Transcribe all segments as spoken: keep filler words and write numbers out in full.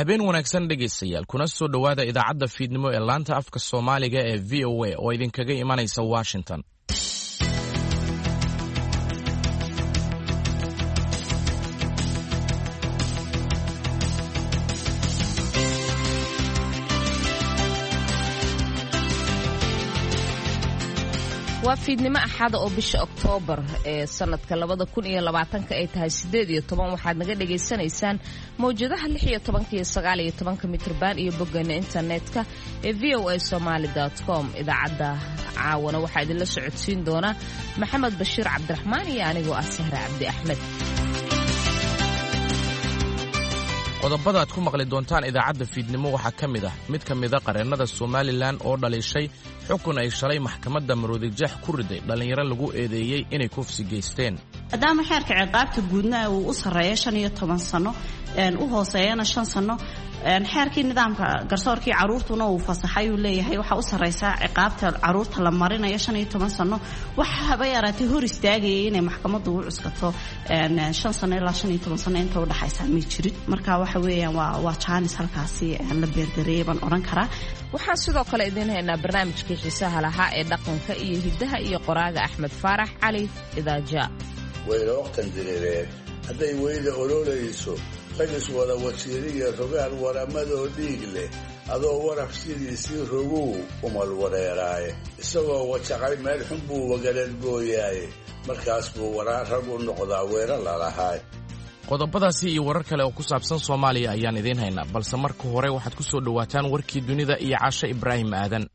habeen wanaagsan dhegaystayaal kuna soo dhowaada idaacadda fiidnimo ee laanta afka Soomaaliga ee V O A oo idinkaga imanaysa Washington. waa fiidnimo axada oo bisha Oktoobar ee sanadka labada kun iyo labaatanka ay tahay sideed iyo toban waxaad naga dhageysanaysaan mowjadaha lix iyo toban iyo sagaal iyo toban mitir baan iyo boggeena internetka ee v o a somali dot com. idaacadda caawana waxaa idinla socodsiin doona Maxamed Bashiir Cabdiraxmaan iyo anigoo ah Sahra Cabdi Axmed. qodobada aad ku maqli doontaan idaacadda fiidnimo waxaa ka mid ah mid ka mid ah qareennada Somaliland oo dhalishay xukun ay shalay maxkamadda Maroodijeex ku riday dhalinyaro lagu eedeeyay inay kufsi geysteen. maadaama xeerka ciqaabta guudna uu u sareeyo shan iyo toban sano een u hooseeyana shan sano een xeerkii nidaamka garsoorkii caruurtuna uu fasaxay uu leeyahay waxa u sareysa ciqaabta caruurta la marinayo shan iyo toban sano waxa haba yaraatay hor istaagayay inay maxkamaddu u cuskato een shan sano ilaa shan iyo toban sano inta u dhaxaysa ma jirin. marka waxa weeyaan waa waa jaanis halkaasi la beerdareeyay baan oran karaa. waxaan sidoo kale idin haynaa barnaamijkii xiisaha lahaa ee dhaqanka iyo hidaha iyo qoraaga Axmed Faarax Cali Idaaja. wayna waqtan direed haday weyda ololayso qadis wada wasiiriya rogaal waramadoo dhiig leh adoo waraf sidiisii rogow umal wareeraaye isagoo wajaqay meel xun buu wagareed gooyaaye markaas buu waraa rag u noqdaa weerar lalahaay. qodobadaasi iyo warar kale oo ku saabsan Soomaaliya ayaan idiin haynaa balse marka hore waxaad ku soo dhawaataan warkii dunida iyo Caasha Ibraahim Aadan.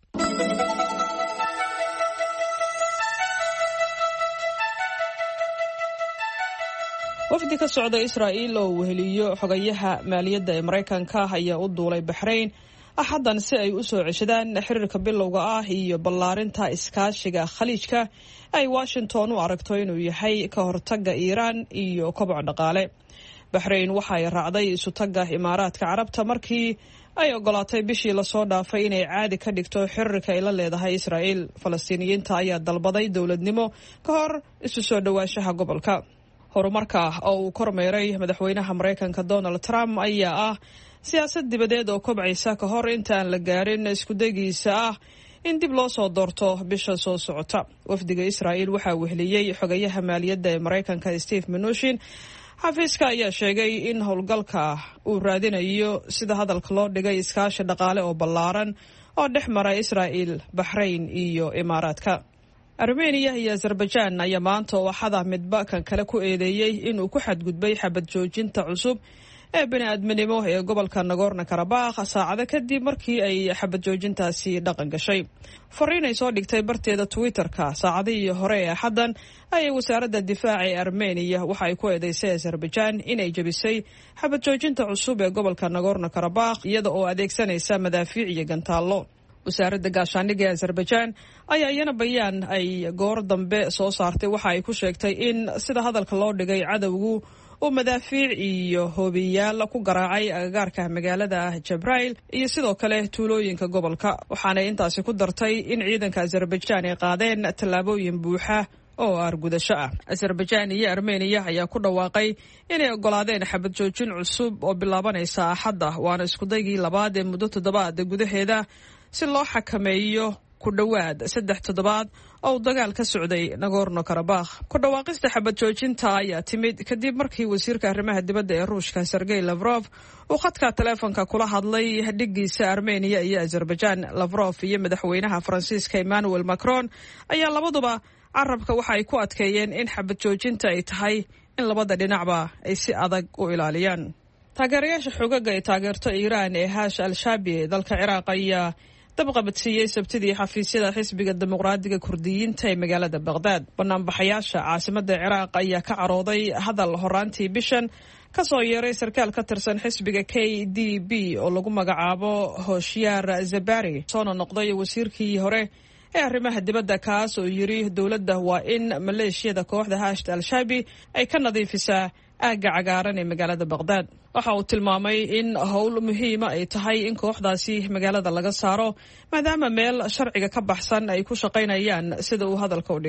wafdi ka socda Israa'iil oo weheliyo xogayaha maaliyadda ee Mareykanka ayaa u duulay Bahrain axadan si ay u soo ceshadaan xiriirka bilowga ah iyo ballaarinta iskaashiga khaliijka ay Washington u aragto inuu yahay ka hortagga Iiraan iyo koboc dhaqaale. Bahrain waxa ay raacday isu tagga Imaaraadka Carabta markii ay ogolaatay bishii la soo dhaafay inay caadi ka dhigto xiriirka ay la leedahay Israa'iil. Falastiiniyiinta ayaa dalbaday dowladnimo ka hor isu soo dhawaanshaha gobolka. horumarka oo uu kormeeray madaxweynaha Mareykanka Donald Trump ayaa ah siyaasad dibadeed oo kobcaysa ka hor inta aan la gaarin isku dagiisa ah in dib loo soo doorto bisha soo socota. wafdiga Israa'iil waxa uu heliyay xogayaha maaliyadda ee Mareykanka Steve Mnuchin. xafiiska ayaa sheegay in howlgalka uu raadinayo sida hadalka loo dhigay iskaashi dhaqaale oo ballaaran oo dhex mara Israa'iil, Bahrain iyo Imaaraadka. Armenia iyo Azerbaijan ayaa maanta waxada midba kan kale ku eedeeyay inuu ku xadgudbay xabad joojinta cusub ee bini'aadminimo ee gobolka Nagorno-Karabakh saacado kadib markii ay xabad joojintaasi dhaqan gashay. fariin ay soo dhigtay barteeda Twitter-ka saacadihii hore ee xadan ayay wasaaradda difaaca ee Armenia waxa ay ku eedeysay Azerbaijan inay jabisay xabad joojinta cusub ee gobolka Nagorno-Karabakh iyada oo adeegsanaysa madaafiic iyo gantaallo. wasaaradda gaashaandhigga ee Azerbaijan ayaa iyana bayaan ay goor dambe soo saartay waxa ay ku sheegtay in sida hadalka loo dhigay cadawgu uu madaafiic iyo hoobiyaal ku garaacay agagaarka magaalada Jabrail iyo sidoo kale tuulooyinka gobolka. waxaana intaasi ku dartay in ciidanka Azerbaijan ay qaadeen tallaabooyin buuxa oo argudasho ah. Azerbaijan iyo Armenia ayaa ku dhawaaqay inay ogolaadeen xabad joojin cusub oo bilaabanaysa Axadda waana isku daygii labaad ee muddo toddobaad gudaheeda si loo xakameeyo ku dhawaad saddex toddobaad oo dagaal ka socday Nagorno-Karabakh. ku dhawaaqista xabad joojinta ayaa timid kadib markii wasiirka arrimaha dibadda ee Ruushka Sergey Lavrov uu khadka telefoonka kula hadlay dhigiisa Armenia iyo Azerbaijan. Lavrov iyo madaxweynaha Faransiiska Emmanuel Macron ayaa labaduba carabka waxa ay ku adkeeyeen in xabad joojinta ay tahay in labada dhinacba ay si adag u ilaaliyaan. taageerayaasha xoogagga ay taageerto Iiraan ee Haash al-Shaabi ee dalka Ciraaq ayaa dabqabadsiiyey sabtidii xafiisyada xisbiga dimuqraadiga Kurdiyiinta ee magaalada Baghdad. banaanbaxayaasha caasimadda Ciraaq ayaa ka carooday hadal horaantii bishan ka soo yeeray sarkaal ka tirsan xisbiga K D B oo lagu magacaabo Hoshyar Zabari soona noqday wasiirkii hore ee arrimaha dibadda kaas oo yiri dowladda waa in maleeshiyada kooxda Haash al-Shaabi ay ka nadiifisaa aagga cagaaran ee magaalada Baghdad. waxa uu tilmaamay in howl muhiima ay tahay in kooxdaasi magaalada laga saaro maadaama meel sharciga ka baxsan ay ku shaqaynayaan sida uu hadalka u dhigay.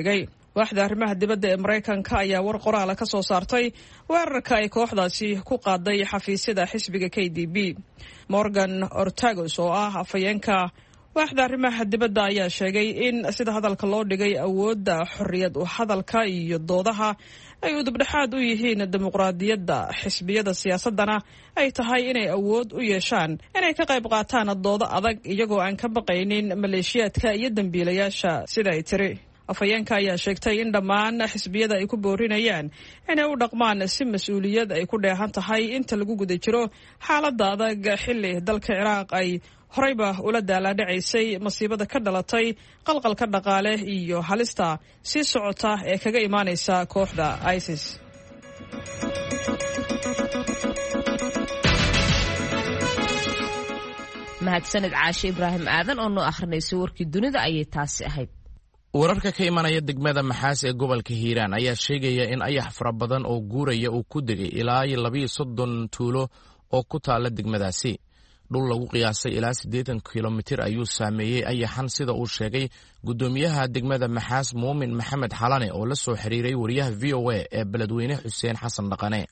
waaxda arrimaha dibadda ee maraykanka ayaa war qoraala ka soo saartay weerarka ay kooxdaasi ku qaaday xafiisyada xisbiga k d b. Morgan Ortagos oo ah afhayeenka waaxda arrimaha dibadda ayaa sheegay in sida hadalka loo dhigay awoodda xorriyad u hadalka iyo doodaha ay udubdhexaad u yihiin dimuqraadiyadda, xisbiyada siyaasadana ay tahay inay awood u yeeshaan inay ka qayb qaataan doodo adag iyagoo aan ka baqaynin maleeshiyaadka iyo dembiilayaasha sida ay tiri. afhayeenka ayaa sheegtay in dhammaan xisbiyada ay ku boorinayaan inay u dhaqmaan si mas-uuliyad ay ku dheehan tahay inta lagu guda jiro xaaladda adag xilli dalka Ciraaq ay horeyba ula daalaadhacaysay masiibada ka dhalatay qalqalka dhaqaale iyo halista sii socota ee kaga imaanaysa kooxda ISIS. mahadsanid Caashe Ibraahim Aadan oo noo akhrinaysa warkii dunida ayay taasi ahayd. wararka ka imanaya degmada Maxaas ee gobolka Hiiraan ayaa sheegaya in ayax fara badan oo guuraya uu ku degay ilaa labiyo soddon tuulo oo ku taala degmadaasi. dhul lagu qiyaasay ilaa siddeetan kilomitir ayuu saameeyey ayaxan sida uu sheegay gudoomiyaha degmada Maxaas Muumin Maxamed Xalane oo la soo xiriiray wariyaha V O A ee beledweyne Xuseen Xasan Dhaqane.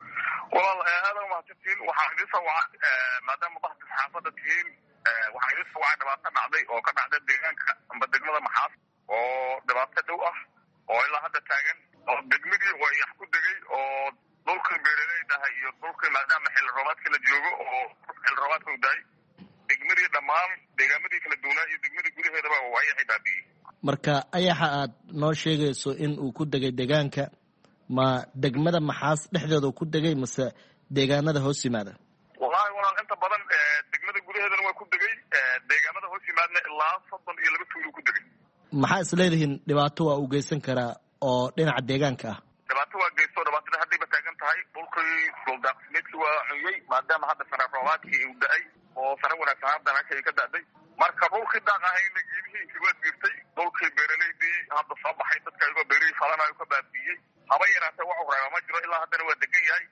walaal aad ma tatiin waxa idin soo wacay maadaama bahda xaafada tihiin waxa idin soo wacay dhibaato dhacday oo ka dhacday deegaanka amba degmada Maxaas oo dhibaato dhow ah oo ilaa hadda taagan oo degmadii way yax ku degay oo dhulka beeraleyda ah iyo dhulka maadaama xil roobaadka la joogo oo xil roobaadka u daay degmadii dhammaan deegaamadii kala duwanaa iyo degmadii gudaheedaba waa ayaxay baabiyey. marka ayaxa aad noo sheegayso in uu ku degay deegaanka ma degmada Maxaas dhexdeeda ku degay mise deegaanada hoos yimaada? wallahi walaal inta badan degmada gudaheedana waa ku degay deegaanada hoos yimaadna ilaa soddon iyo laba tuulo ku degay. maxaa is leedihiin dhibaato waa u geysan karaa oo dhinaca deegaanka ah? dhibaato waa geysto dhibaatada haddayba taagan tahay dhulkii dhuldaaqsimeedkii waa cunyey maadaama hadda sare roobaadkii uu da-ay oo sare wanaagsan hadda meesha ay ka da-day marka dhulkii daaq ahayna geedihiisii waa jirtay dhulkii beeraleydii hadda soo baxay dadka ayagoo beerihii falanayo ka baabiiyey haba yaraatee wax reeba ma jiro ilaa haddana waa degan yahay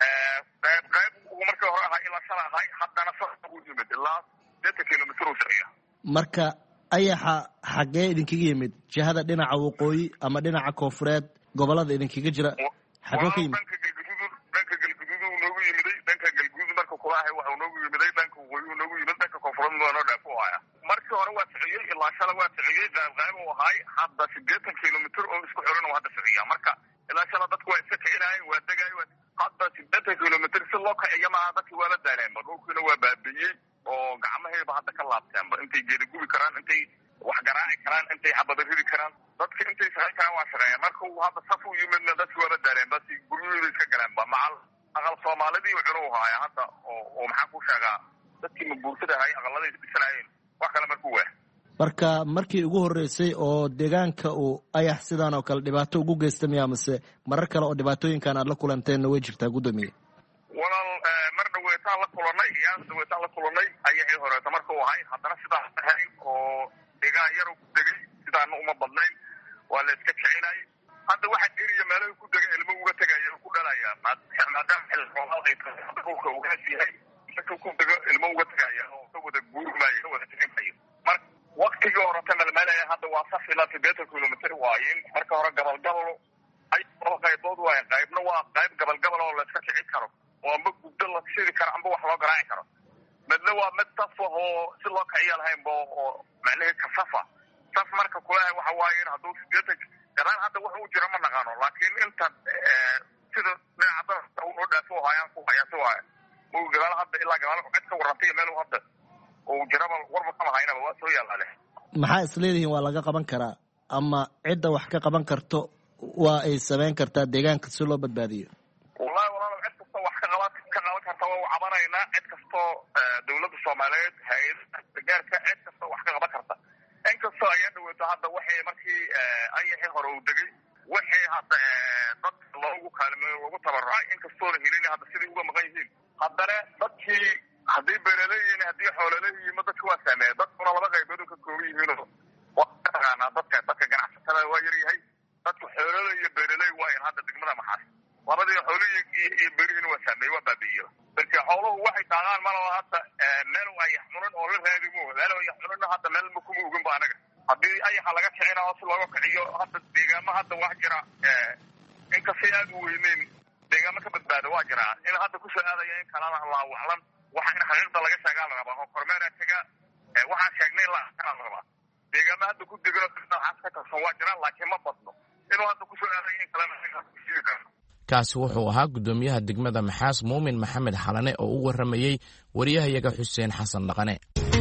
qayb qayb uu markii hore ahaa ilaa shala ahay haddana soo u yimid ilaa sideetan kilomitir uu socya. marka ayaxa xaggee idinkaga yimid? jihada dhinaca waqooyi ama dhinaca koonfureed gobolada idinkaga jira xaggee ka yimid? dhanka galguduud dhanka galguduud uu noogu yimiday dhanka galguduud marka kulaahay waxa uu noogu yimiday dhanka waqooyi uu noogu yimid dhanka koonfureed waa noo dhaaf u haya. markii hore waa sociyey ilaa shala waa sociyey qayb qayb uu ahay hadda sideetan kilomitir oo isku xiran oo hadda sociya marka ilaa shala dadku waa iska kicinaayeen waa degaayeen hadda sideetan kilomitir si loo kiciyo maaha dadkii waa la daaleenba dhulkiina waa baabiyey oo gacmaheeba hadda ka laabteenba intay geeda gubi karaan intay wax garaaci karaan intay xabada ridi karaan dadka intay shaqayn karaan waa shaqeeyaan marka uu hadda saf u yimidna dadkii waa la daaleenba si guryahooda iska galeenba macal aqal soomaalidii wuxuu u haaya hadda oo oo maxaa ku sheegaa dadkii mabuursada ahay aqaladay isdhisanayeen wax kale markuu waa. marka markii ugu horreysay oo deegaanka uu ayax sidaan oo kale dhibaato ugu geysta miyaa mise marar kale oo dhibaatooyinkan aad la kulanteenna way jirtaa guddoomiye? walaal mar dhaweetaan la kulanay iyaan dhaweetaan la kulanay ayaxii horeeta marka uu ahay haddana sidaas ahayn oo deegaan yar ku degay sidaana uma badnayn waa la iska kicinayay hadda waxa jiriya meelaha ku degay ilmo uga tegaya ku dhalaya maadaama xil roobaad ay tahay dhulka uu gaas yahay marka ku dego ilmo uga tegaya oo ka wada guurmaya ka wada kicinaya marka waqtigii horeta melmelaya hadda waa saf ilaa sideetan kilomitir waayin marka hore gabalgabal ay laba qaybood waaye qaybna waa qayb gabalgabal oo la iska kicin karo oo amba gubdo la shidi karo amba wax loo garaaci karo midna waa mid saf oo si loo kiciyo lahaynba oo macnaheed ka safa saf marka kulahay waxa waaye in hadduu sideetan gadaan hadda wax uu jiro ma naqaano laakiin inta sida dhinaca uu noo dhaafo hayaan ku hayato waaye uu gadaal hadda ilaa gadaal cid ka warrantay meel uu hadda uu jiraba warba kama haynaba waa soo yaalaale. maxaa is leedihiin waa laga qaban karaa ama cidda wax ka qaban karto waa ay samayn kartaa deegaanka si loo badbaadiyo? wallahi walaal cid kastoo wax ka qaban ka qaban karta waa u cabanaynaa cid kastoo dawladda Soomaaliyeed hay'adaha gaarka cid kastoo wax ka qaban karta inkastoo ay dhaweeto hadda waxay markii ayaxii hore u degay waxay hadda dad loogu kaalmeeyo ugu tabarucay inkastoo helin hadda sidii uga maqan yihiin haddana dadkii haddii beeraleeyihiin haddii xoolaleeyihiin dadku waa saameeyay dadkuna laba qaybood ka kooban yihiin waa taqaanaa dadka dadka ganacsatada waa yar yahay dadku xoolaleey iyo beeraleey waa in hadda degmada Maxaas labadii xoolaleey iyo beerihiin waa saameeyay waa baabiiyay dadka xooluhu waxay taagaan malaha hadda meel ay xunan oo la raadimo meel ay xunan hadda meel ma kuma ugan ba anaga haddii ayaxa laga kicina oo si looga kiciyo hadda deegaamo hadda wax jira inkastay aad u weyneyn deegaamo ka badbaada waa jiraa in hadda kusoo aadaya in kalana laawaclan waxa in xaqiiqda laga sheegaa la rabaa oo kormeera taga waxaan sheegnay la la rabaa deegaamo hadda ku degano noocaas ka tirsan waa jiraan laakiin ma badno inuu hadda kusoo aadaya in kalana laga karo. kaasi wuxuu ahaa guddoomiyaha degmada Maxaas Muumin Maxamed Xalane oo u waramayay wariyahayaga Xuseen Xasan Dhaqane.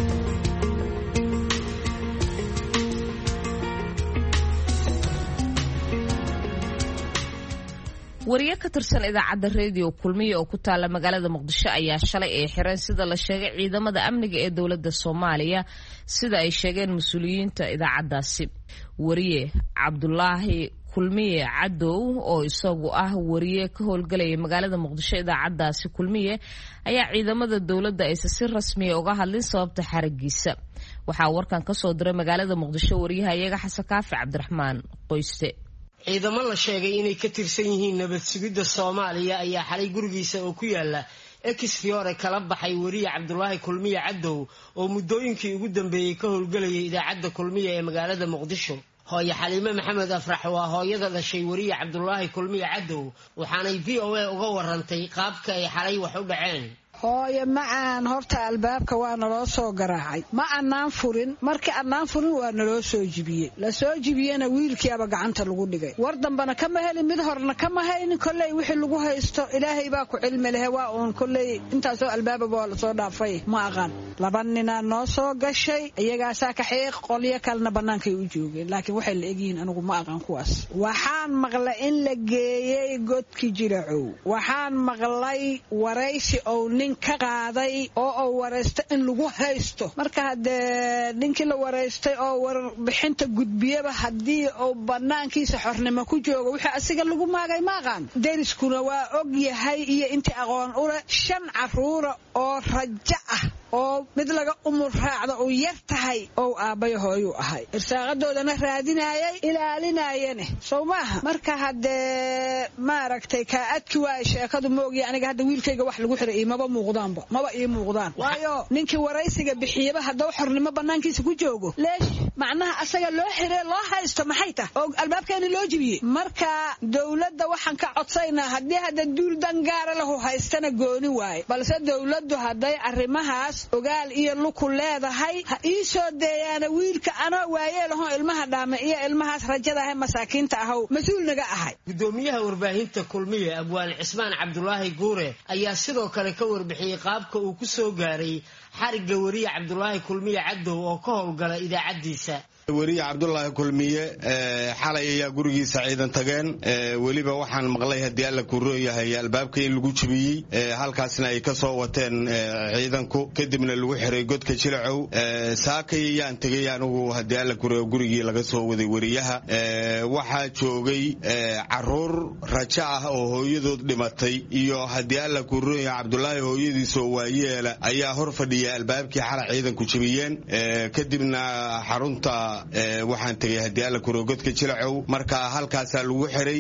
wariye ka tirsan idaacadda radio kulmiye oo ku taala magaalada Muqdisho ayaa shalay ay xireen sida la sheegay ciidamada amniga ee dawladda Soomaaliya sida ay sheegeen mas'uuliyiinta idaacaddaasi. wariye Cabdullaahi kulmiye cadow oo isagu ah wariye ka howlgalaya magaalada Muqdisho idaacaddaasi kulmiye ayaa ciidamada dawladda ay si rasmi ah uga hadlin sababta xarigiisa. waxaa warkan ka soo diray magaalada Muqdisho wariyahayaga Xasan Kaafi Cabdiraxmaan Qoyste. ciidamo la sheegay inay ka tirsan yihiin nabad sugidda Soomaaliya ayaa xalay gurigiisa oo ku yaala Exfiore kala baxay wariye Cabdullaahi kulmiye cadow oo muddooyinkii ugu dambeeyay ka howlgalayay idaacadda kulmiye ee magaalada Muqdisho. hooyo Xaliime Maxamed Afrax waa hooyada dhashay wariye Cabdullaahi kulmiye cadow waxaanay V O A uga warantay qaabka ay xalay wax u dhaceen. hooyo macaan horta albaabka waa naloo soo garaacay ma annaan furin markii annaan furin waa naloo soo jibiyey la soo jibiyena wiilkiiaba gacanta lagu dhigay war dambana kama helin mid horna kama haynin kolley wixii lagu haysto ilaahay baa ku cilmi leh waa uun kolley intaasoo albaababa waa lasoo dhaafay ma aqaan laba ninaa noo soo gashay iyagaasaa ka xiiq qolyo kalena bannaankay u joogeen laakiin waxay la egyihiin anigu ma aqaan kuwaas waxaan maqlay in la geeyey godki Jilacow waxaan maqlay waraysi oo nin ka qaaday oo uu wareystay in lagu haysto marka hadee ninkii la wareystay oo warbixinta gudbiyaba haddii uu bannaankiisa xornimo ku joogo wixii asiga lagu maagay maaqaan deriskuna waa og yahay iyo intii aqoon u leh shan carruura oo rajo ah oo mid laga umur raacda uu yar tahay oo aabbayo hooyuu ahay irsaaqadoodana raadinayay ilaalinayane soo maaha marka haddee maaragtay kaa adki waay sheekadu moogiya aniga hadda wiilkayga wax lagu xiray imaba muuqdaanba maba ii muuqdaan waayo ninkii waraysiga bixiyaba haddau xornimo bannaankiisa ku joogo leesh macnaha asaga loo xiree loo haysto maxay tah oo albaabkeeni loo jibiyey marka dawladda waxaan ka codsaynaa haddii hadda duul dangaara lahu haystana gooni waaye balse dawladdu hadday arrimahaas ogaal iyo luku leedahay ha ii soo deeyaana wiilka anoo waayeelaho ilmaha dhaama iyo ilmahaas rajada ah masaakiinta ahow mas-uul naga ahay. gudoomiyaha warbaahinta kulmiye Abwaan Cismaan Cabdullaahi Guure ayaa sidoo kale ka warbixiyay qaabka uu ku soo gaaray xariga wariye Cabdullaahi kulmiye cadow oo ka howlgala idaacadiisa. wariye Cabdullaahi kulmiye xalay ayaa gurigiisa ciidan tageen weliba waxaan maqlay hadii alla ku rooyahay albaabka in lagu jibiyey halkaasna ay ka soo wateen ciidanku kadibna lagu xiray godka Jilacow saakay ayaan tagay anigu hadii alla ku rooyo gurigii laga soo waday wariyaha waxaa joogay caruur raja ah oo hooyadood dhimatay iyo hadii alla ku rooyahay Cabdullaahi hooyadiisa oo waayeela ayaa hor fadhiya albaabkii xalay ciidanku jibiyeen kadibna xarunta waxaan tagay hadii alla ku rooyo godka Jilacow marka halkaas lagu xiray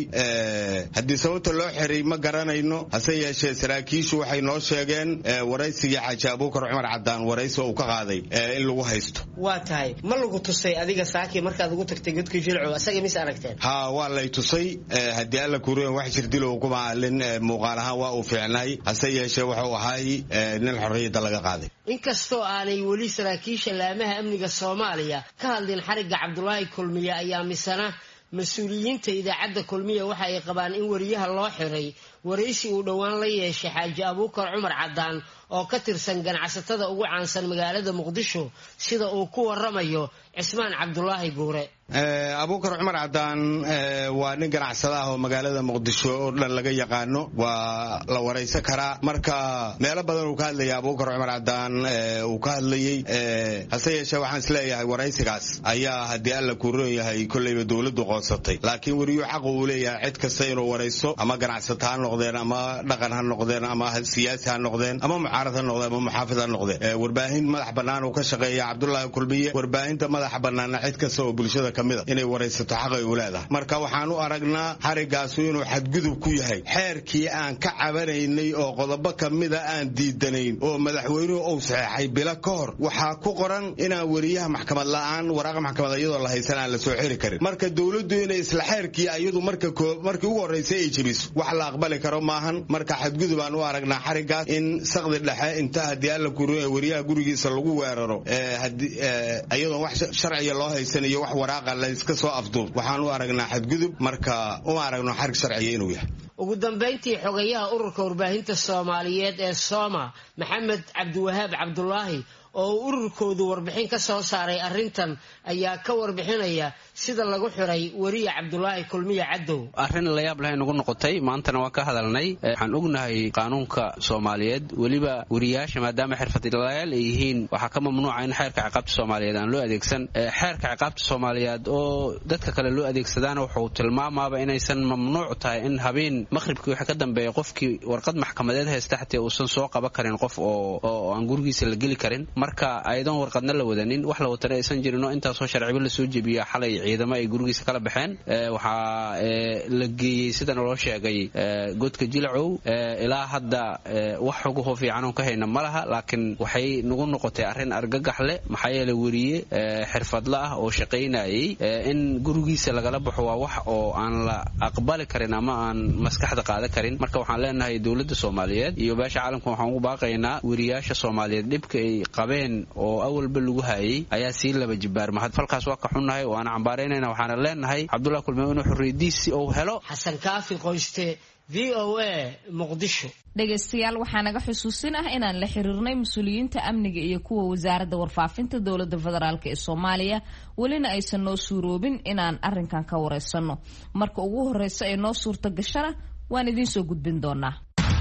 hadii sababta loo xiray ma garanayno hase yeeshee saraakiishu waxay noo sheegeen waraysiga Xaaji Abuukar Cumar Cadaan waraysi oo ka qaaday in lagu haysto. waa tahay ma lagu tusay adiga saaki markaad ugu tagtay godka Jilacow asaga mis aragteen? ha waa la tusay hadii alla ku rooyo wax jirdilo kuma aalin muuqaal ahaan waa uu fiicnay hase yeeshee wuxuu ahay nin xorriyada laga qaaday. inkastoo aanay wali saraakiisha laamaha amniga Soomaaliya ka hadlin xariga Cabdullaahi kulmiye ayaa misana mas'uuliyiinta idaacadda kulmiye waxa ay qabaan in wariyaha loo xiray waraysi uu dhawaan la yeeshay Xaaji Abuukar Cumar Cadaan oo ka tirsan ganacsatada ugu caansan magaalada Muqdisho sida uu ku waramayo Cismaan Cabdullaahi Guure. Abuukar Cumar Cadaan waa nin ganacsada ah oo magaalada Muqdisho oo dhan laga yaqaano waa la waraysan karaa marka meelo badan uu ka hadlayay Abuukar Cumar Cadaan uu ka hadlayay hase yeeshee waxaan isleeyahay waraysigaas ayaa hadii alla ku rooyahay kullayba dawladdu qoonsatay laakiin wariyo xaq uu leeyahay cid kasta inuu warayso ama ganacsato ha noqdeen ama dhaqan ha noqdeen ama siyaasi ha noqdeen ama mucaarad ha noqde ama muxaafid ha noqde warbaahin madax bannaan uu ka shaqeeya cabdullaahi kulmiye warbaahinta madaxa bannaana cid kasta oo bulshada ka mid a inay waraysato xaq ay u leedahay marka waxaan u aragnaa xarigaasu inuu xadgudub ku yahay xeerkii aan ka cabanaynay oo qodobo ka mida aan diidanayn oo madaxweynuhu uu saxeexay bilo ka hor waxaa ku qoran inaan wariyaha maxkamad la'aan waraaqa maxkamad iyadoo la haysan aan la soo xiri karin marka dawladdu inay isla xeerkii iyadu marka markii ugu horeysay ay jebiso wax la aqbali karo maahan marka xadgudub aan u aragnaa xarigaas in saqdi dhexe inta haddii alla kuriyo wariyaha gurigiisa lagu weeraro iyadoo wax sharciya loo haysan iyo wax waraaqa la iska soo afduub waxaan u aragnaa xadgudub marka uma aragno xarig sharciya inuu yahay ugu dambayntii xogayaha ururka warbaahinta Soomaaliyeed ee Sooma Maxamed Cabdiwahaab Cabdullaahi oo ururkoodu warbixin ka soo saaray arrintan ayaa ka warbixinaya sida lagu xiray wariye Cabdullaahi Kulmiye Cadow arrin la yaab leh nagu noqotay maantana waa ka hadalnay waxaan ognahay qaanuunka Soomaaliyeed waliba wariyaasha maadaama xirfadlayaal ay yihiin waxa ka mamnuuca in xeerka ciqaabta Soomaaliyeed aan loo adeegsan xeerka ciqaabta Soomaaliyeed oo dadka kale loo adeegsadaan wuxuu tilmaamaaba inaysan mamnuuc tahay in habeen maqribkii waxa ka dambeeyay qofkii warqad maxkamadeed haysta xataa uusan soo qaban karin qof oo oo aan gurigiisa la gali karin marka aydan warqadna la wadanin wax la watana aysan jirin oo intaas oo sharciba la soo jebiyo xalay ciidamo ay gurigiisa kala baxeen waxa la geeyay sida loo sheegay godka Jilacow ilaa hadda wax ugu fiican oo ka hayna malaha laakiin waxay nagu noqotay arrin argagax leh maxaa yeelay wariye xirfadla ah oo shaqeynayay in gurigiisa lagala baxo waa wax oo aan la aqbali karin ama aan maskaxda qaada karin marka waxaan leenahay dawladda Soomaaliyeed iyo beesha caalamka waxaan ugu baaqaynaa wariyaasha Soomaaliyeed dhibka ay qabeen oo awalba lagu hayay ayaa si laba jibaar mahad falkaas waa ka xunnahay oo aan cambaaraynayna waxaan leenahay Cabdullaahi Kulmiye inuu xorriyadiisi oo helo Xasan Kaafi Qoyste V O A Muqdisho dhageystayaal waxaa naga xusuusin ah inaan la xiriirnay mas'uuliyiinta amniga iyo kuwa wasaaradda warfaafinta dowladda federaalka ee Soomaaliya walina aysan noo suuroobin inaan arrinkan ka wareysano marka ugu horeysa ee noo suurta gashana waan idin soo gudbin doonaa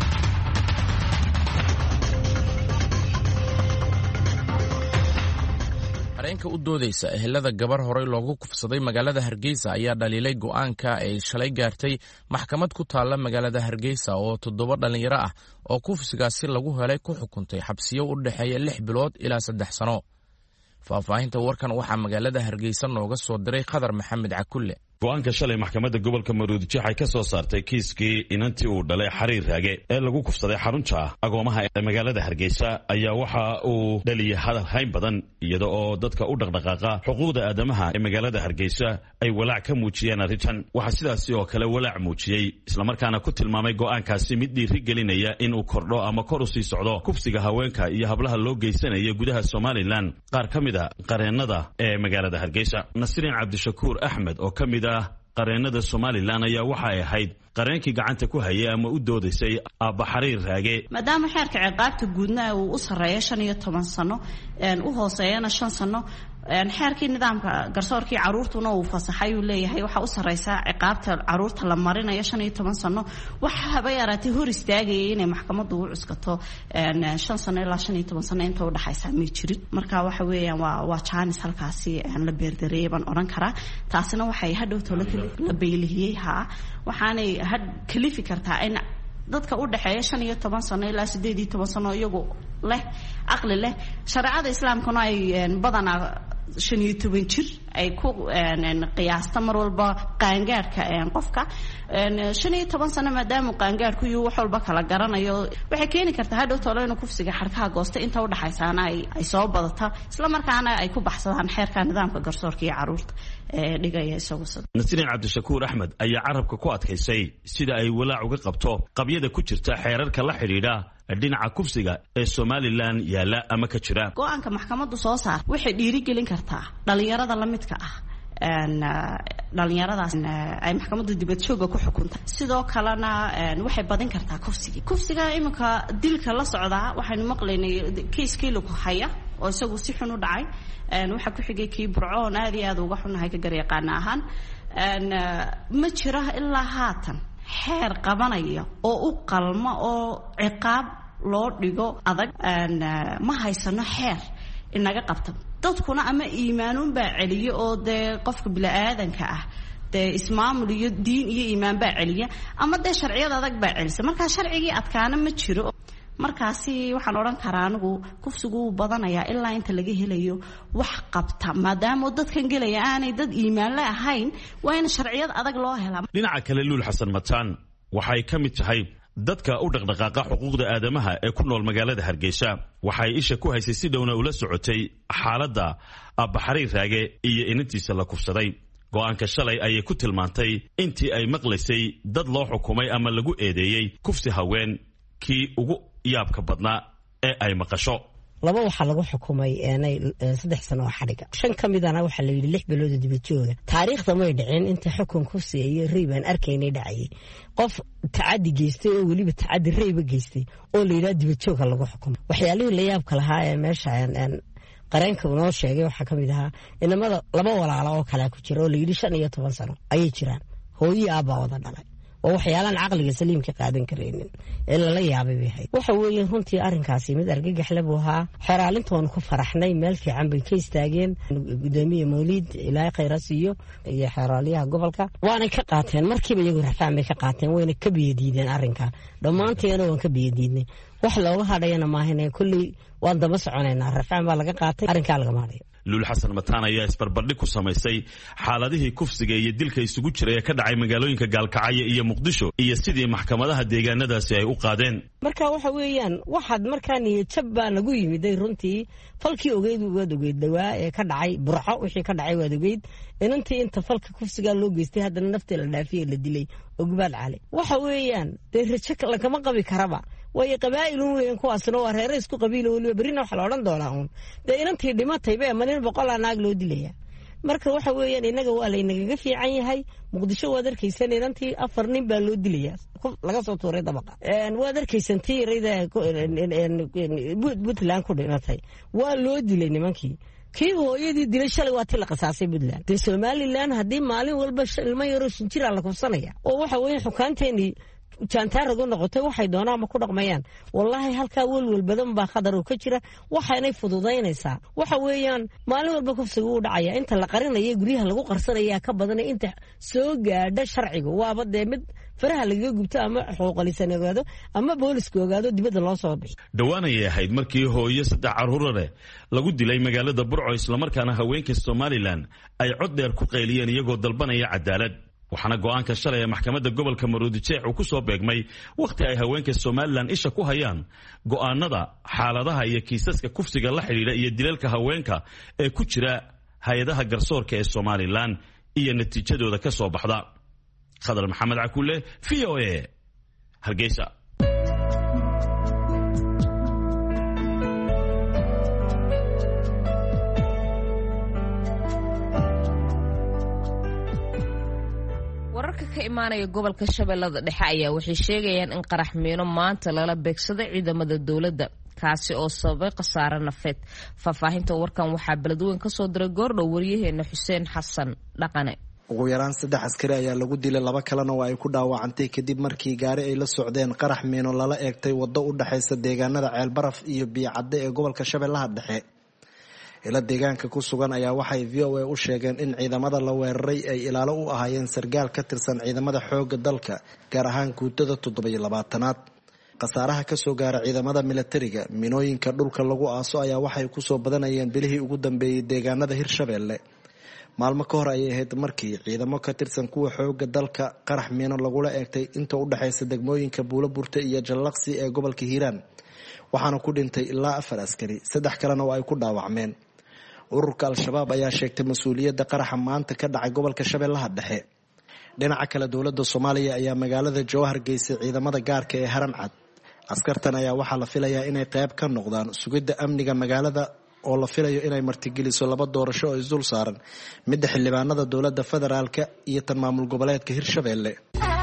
qareenka u doodaysa ehelada gabar horey loogu kufsaday magaalada Hargeysa ayaa dhaliilay go'aanka ay shalay gaartay maxkamad ku taala magaalada Hargeysa oo toddoba dhalinyaro ah oo kufsigaasi lagu helay ku xukuntay xabsiyo u dhaxeeya lix bilood ilaa saddex sano faahfaahinta warkan waxaa magaalada Hargeysa nooga soo diray Qadar Maxamed Cakulle go'aanka shalay maxkamadda gobolka Maroodijeex ay ka soo saartay kiiskii inantii uu dhalay Xariir Raage ee lagu kufsaday xarunta agoomaha ee magaalada Hargeysa ayaa waxa uu dhaliyay hadal hayn badan iyada oo dadka u dhaqdhaqaaqa xuquuqda aadamaha ee magaalada Hargeysa ay walaac ka muujiyeen arrintan waxa sidaas oo kale walaac muujiyay isla markaana ku tilmaamay go'aankaasi mid dhiiri gelinaya in uu kordho ama kor u sii socdo kufsiga haweenka iyo hablaha loo geysanayo gudaha Soomaaliland qaar kamid ah qareennada ee magaalada Hargeysa Nasriin Cabdishakuur Axmed oo kamid qareennada Soomaaliland ayaa waxa ay ahayd qareenkii gacanta ku hayay ama u doodaysay Aaba Xariir Raage maadaama xeerka ciqaabta guudna uu u sareeyo shan iyo toban sano een u hooseeyana shan sano een xeerkii nidaamka garsoorkii caruurtuna uu fasaxay uu leeyahay waxa u sareysa ciqaabta caruurta la marinayo shan iyo toban sano waxa haba yaraatay hor istaagay inay maxkamaddu u cuskato een shan sano ilaa shan iyo toban sano inta u dhaxaysa ma jirin marka waxa weeyaan waa waa chance halkaasi aan la beerdareeyay baan oran karaa taasina waxay hadhow tolo la beelihiyay ha waxaanay had kalifi kartaa in dadka u dhaxeeya shan iyo toban sano ilaa sideed iyo toban sano iyagu leh aqli leh shariicada islaamkuna ay badanaa shan iyo toban jir ay ku qiyaasta mar walba qaangaarka qofka shan iyo toban sano maadaama qaangaarku iyo wax walba kala garanayo waxay keeni kartaa hadhow tolo inuu kufsiga xarkaha goosta inta u dhaxaysaana ay ay soo badata isla markaana ay ku baxsadaan xeerka nidaamka garsoorka iyo caruurta ee dhigaya isagu sad Nasriin Cabdishakuur Axmed ayaa carabka ku adkaysay sida ay walaac uga qabto qabyada ku jirta xeerarka la xiriira dhinaca kufsiga ee Soomaaliland yaala ama ka jira go'aanka maxkamaddu soo saar waxay dhiiri gelin kartaa dhalinyarada la midka ah een dhalinyaradaas ay maxkamaddu dibad jooga ku xukuntay sidoo kalena waxay badin kartaa kufsiga kufsiga iminka dilka la socda waxaynu maqlaynay kiiskii lagu haya oo isagu si xun u dhacay een waxa ku xigay kii Burcoon aad iyo aad uga xunahay ka garyaqaan ahaan een ma jira ilaa haatan xeer qabanaya oo u qalma oo ciqaab loo dhigo adag aan ma haysano xeer inaga qabta dadkuna ama iimaanun baa celiyo oo de qofka bilaadanka ah de ismaamul iyo diin iyo iimaan baa celiya ama de sharciyada adag baa celisa marka sharcigii adkaana ma jiro markaasi waxaan odhan karaa anigu kufsigu wuu badanayaa ilaa inta laga helayo wax qabta maadaama dadkan gelaya aanay dad iimaanle ahayn waa in sharciyad adag loo helaa. dhinaca kale luul xasan mataan waxay ka mid tahay dadka u dhaqdhaqaaqa xuquuqda aadamaha ee ku nool magaalada Hargeysa. waxay isha ku haysay si dhowna ula socotay xaaladda Abbaxariir Raage iyo inantiisa la kufsaday. go'aanka shalay ayay ku tilmaantay intii ay maqlaysay dad loo xukumay ama lagu eedeeyay kufsi haween kii ugu yaabka badnaa ee ay maqasho. laba waxa lagu xukumay inay saddex sano oo xariga shan kamidana waxa la yiri lix bilood dibad jooga. taariikhda may dhicin inta xukun ku siiyay reeban arkaynay dhacay qof tacaadi geystay oo waliba tacaadi reeba geystay oo la yiraahdo dibad jooga lagu xukumay. waxyaalihii la yaabka lahaa ee meesha aan qareenka noo sheegay waxa kamid ahaa inamada laba walaalo oo kala ku jira oo la yiri shan iyo toban sano ayay jiraan hooyo aaba wada dhalay oo waxyaalan aqliga saliimka qaadan kareenin ee la yaabay yahay. waxa weeye runtii arrinkaasi mid argagax leh buu ahaa. xeraalintoon ku faraxnay meel fiican bay ka istaageen gudoomiye Mawlid Ilaahay khayraasiyo iyo xeraaliyaha gobolka waana ka qaateen markiiba iyagu rafaan bay ka qaateen wayna ka biyadiideen arrinka dhamaanteena waan ka biyadiidnay. wax looga hadhayna maahinay kulli waan daba soconaynaa rafaan baa laga qaatay arrinka laga maaday. luul xasan mataan ayaa isbarbardhig ku samaysay xaaladihii kufsiga iyo dilka isugu jiray ee ka dhacay magaalooyinka Gaalkacyo iyo Muqdisho iyo sidii maxkamadaha deegaanadaasi ay u qaadeen. marka waxa weeyaan waxaad markaa niyad jab baa lagu yimiday runtii falkii ogeyd waad ogeyd dhawaa ee ka dhacay Burco wixii ka dhacay waad ogeyd inantii inta falka kufsiga loo geystay haddana nafteeda la dhaafiyay la dilay Ogbaal Cali. waxa weeyaan dee rajak la kama qabi karaba way qabaa'il weyn kuwaasna waa reer isku qabiil waliba berina waxa la oran doonaa uun dee inantii dhimatay baa manin boqol naag loo dilaya. marka waxa weeyaan inaga waa la inaga fiican yahay Muqdisho waad arkaysan inantii afar nin baa loo dilaya laga soo tuuray dabaqa een waad arkaysan tiirayda Puntland ku dhimatay waa loo dilay nimankii kii hooyadii dilay shalay waa tii la qasaasay Puntland. dee Somaliland haddii maalin walba ilmo yaro shinjir la kufsanaya oo waxa weeyaan xukaanteeni jaantaaragu noqotay waxay doonaan ma ku dhaqmayaan. wallahi halka walwal badan baa khadar oo ka jira waxaanay fududaynaysaa. waxa weeyaan maalin walba kufsiga uu dhacaya inta la qarinayo guryaha lagu qarsanaya ka badan inta soo gaadha sharciga waaba dee mid faraha laga gubto ama xuquuqlisan ogaado ama booliska ogaado dibadda loo soo bixi. dhawaanayay ahayd markii hooyo saddex caruur leh lagu dilay magaalada Burco isla markaana haweenka Somaliland ay cod dheer ku qeyliyeen iyagoo dalbanaya cadaalad. waxaana go'aanka shalay ee maxkamadda gobolka Maroodijeex uu ku soo beegmay waqti ay haweenka Somaliland isha ku hayaan go'aanada xaaladaha iyo kiisaska kufsiga la xiriira iyo dilalka haweenka ee ku jira hay'adaha garsoorka ee Somaliland iyo natiijadooda ka soo baxda. Khadar Maxamed Cakuule V O A Hargeysa. wararka ka imaanaya gobolka Shabeellada Dhexe ayaa waxay sheegayaan in qarax miino maanta lala beegsaday ciidamada dawladda kaasi oo sababay khasaare nafeed. faahfaahinta warkan waxaa beledweyn ka soo diray goordhow wariyaheena Xuseen Xasan Dhaqane. ugu yaraan saddex askari ayaa lagu dilay laba kalena oo ay ku dhaawacantay kadib markii gaari ay la socdeen qarax miino lala eegtay waddo u dhaxaysa deegaanada Ceelbaraf iyo Biicadde ee gobolka Shabeellaha Dhexe. ila deegaanka ku sugan ayaa waxay V O A u sheegeen in ciidamada la weeraray ay ilaalo u ahaayeen sargaal ka tirsan ciidamada xoogga dalka gaar ahaan guutada toddoba iyo labaatanaad. khasaaraha ka soo gaara ciidamada militariga minooyinka dhulka lagu aaso ayaa waxay ku soo badanayeen bilihii ugu dambeeyay deegaanada Hirshabeelle. maalmo ka hor ayay ahayd markii ciidamo ka tirsan kuwa xoogga dalka qarax miino lagula eegtay inta u dhaxaysa degmooyinka Buulaburta iyo Jallaqsi ee gobolka Hiiraan waxaana ku dhintay ilaa afar askari saddex kalena oo ay ku dhaawacmeen. ururka al-shabaab ayaa sheegtay mas'uuliyadda qaraxa maanta ka dhacay gobolka Shabeellaha Dhexe. dhinaca kale dowladda Soomaaliya ayaa magaalada Jowhar geysay ciidamada gaarka ee Haran Cad. askartan ayaa waxaa la filayaa inay qayb ka noqdaan sugidda amniga magaalada oo la filayo inay martigeliso laba doorasho oo isdul saaran midda xildhibaanada dowladda federaalka iyo tan maamul goboleedka Hirshabeelle.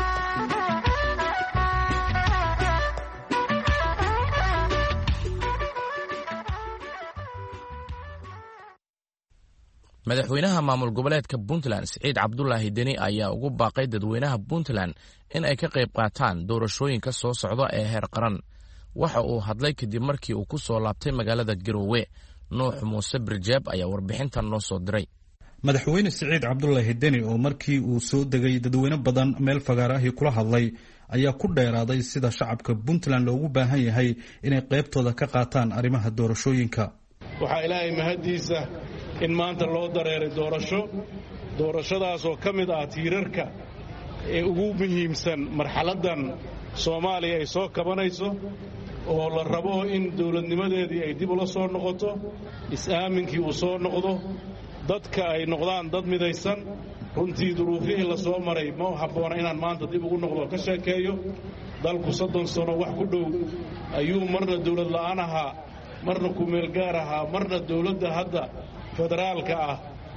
madaxweynaha maamul goboleedka Puntland Siciid Cabdullaahi Deni ayaa ugu baaqay dadweynaha Puntland in ay ka qayb qaataan doorashooyinka soo socda ee heer qaran. waxa uu hadlay kadib markii uu ku soo laabtay magaalada Garowe. Nuux Muuse Birjeeb ayaa warbixintan noo soo diray. madaxweyne siciid cabdulaahi deni oo markii uu soo degay dadweyne badan meel fagaar ahi kula hadlay ayaa ku dheeraaday sida shacabka puntland loogu baahan yahay inay qaybtooda ka qaataan arrimaha doorashooyinka. waxaa ilaahay mahadiisa in maanta loo dareeray doorasho doorashadaas oo ka mid ah tiirarka ee ugu muhiimsan marxaladdan soomaaliya ay soo kabanayso oo la rabo in dowladnimadeedii ay dib ula soo noqoto, is-aaminkii uu soo noqdo, dadka ay noqdaan dad midaysan. runtii duruufihii la soo maray ma habboona inaan maanta dib ugu noqdo ka sheekeeyo. dalku soddon sano wax ku dhow ayuu marna dawlad la'aan ahaa, marna kumeel gaar ahaa, marna dawladda hadda federaalka ah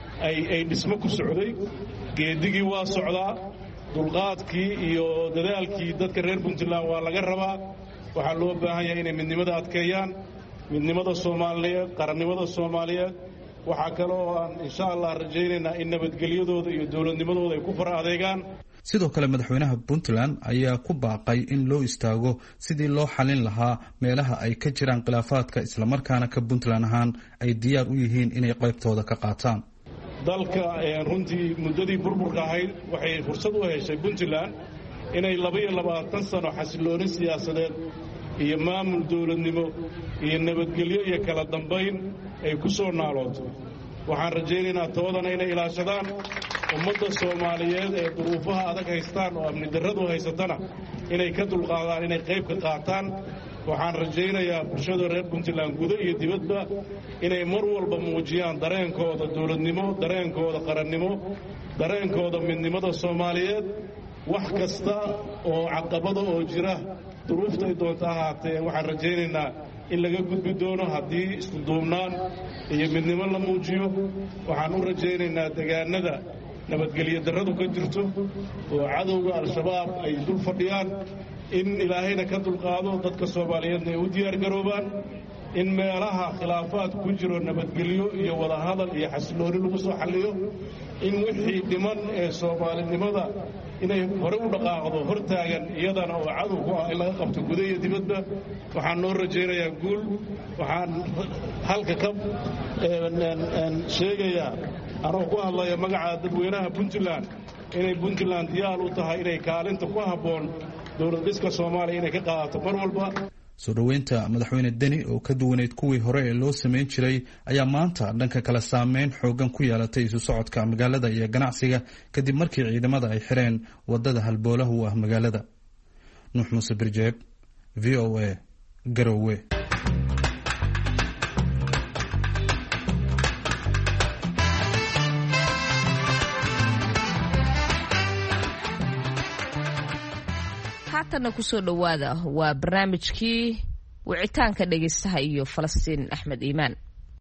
ay dhismo ku socday. geedigii waa socdaa, dulqaadkii iyo dadaalkii dadka reer puntland waa laga rabaa. waxaa loo baahan yahay inay midnimada adkeeyaan, midnimada soomaaliyeed, qarannimada soomaaliyeed. waxaa kaloo aan insha allah rajaynaynaa in nabadgelyadooda iyo dowladnimadooda ay ku fara adeegaan. sidoo kale madaxweynaha puntland ayaa ku baaqay in loo istaago sidii loo xalin lahaa meelaha ay ka jiraan khilaafaadka, islamarkaana ka puntland ahaan ay diyaar u yihiin inay qaybtooda ka qaataan. dalka runtii muddadii burburka ahayd waxay fursad u heshay puntland inay labaiyo labaatan sano xasilooni siyaasadeed iyo maamul dowladnimo iyo nabadgelyo iyo kala dambayn ay ku soo naalooto. waxaan rajaynaynaa toodana inay ilaashadaan. ummadda soomaaliyeed ee duruufaha adag haystaan oo amni darradu haysatana inay ka dulqaadaan, inay qayb ka qaataan. waxaan rajaynayaa bulshada reer puntland gudo iyo dibadba inay mar walba muujiyaan dareenkooda dowladnimo, dareenkooda qarannimo, dareenkooda midnimada soomaaliyeed. wax kasta oo caqabada oo jira duruufta ay doonta ahaatee waxaan rajaynaynaa in laga gudbi doono haddii isku duubnaan iyo midnimo la muujiyo. waxaan u rajaynaynaa degaanada nabadgelyo darradu ka jirto oo cadowga al-shabaab ay dul fadhiyaan in ilaahayna ka dulqaado, dadka soomaaliyeedna ay u diyaargaroobaan in meelaha khilaafaad ku jiro nabadgelyo iyo wadahadal iyo xasilooni lagu soo xalliyo, in wixii dhiman ee soomaalinimada inay hore u dhaqaaqdo hortaagan iyadana oo cadow ku ah in laga qabto guda iyo dibadba. waxaan noo rajaynayaa guul. waxaan halka ka sheegayaa anoo ku hadlaya magaca dadweynaha puntland inay puntland diyaar u tahay inay kaalinta ku habboon dowlad dhiska soomaaliya inay ka qaadato mar walba. soo dhoweynta madaxweyne deni oo ka duwaneyd kuwii hore ee loo samayn jiray ayaa maanta dhanka kale saameyn xoogan ku yeelatay isu socodka magaalada iyo ganacsiga kadib markii ciidamada ay xireen wadada halbowlaha u ah magaalada. nuux muuse birjeeb, v o a, garowe. haatana kusoo dhowaada waa barnaamijkii wicitaanka dhegaystaha iyo falastiin axmed iimaan.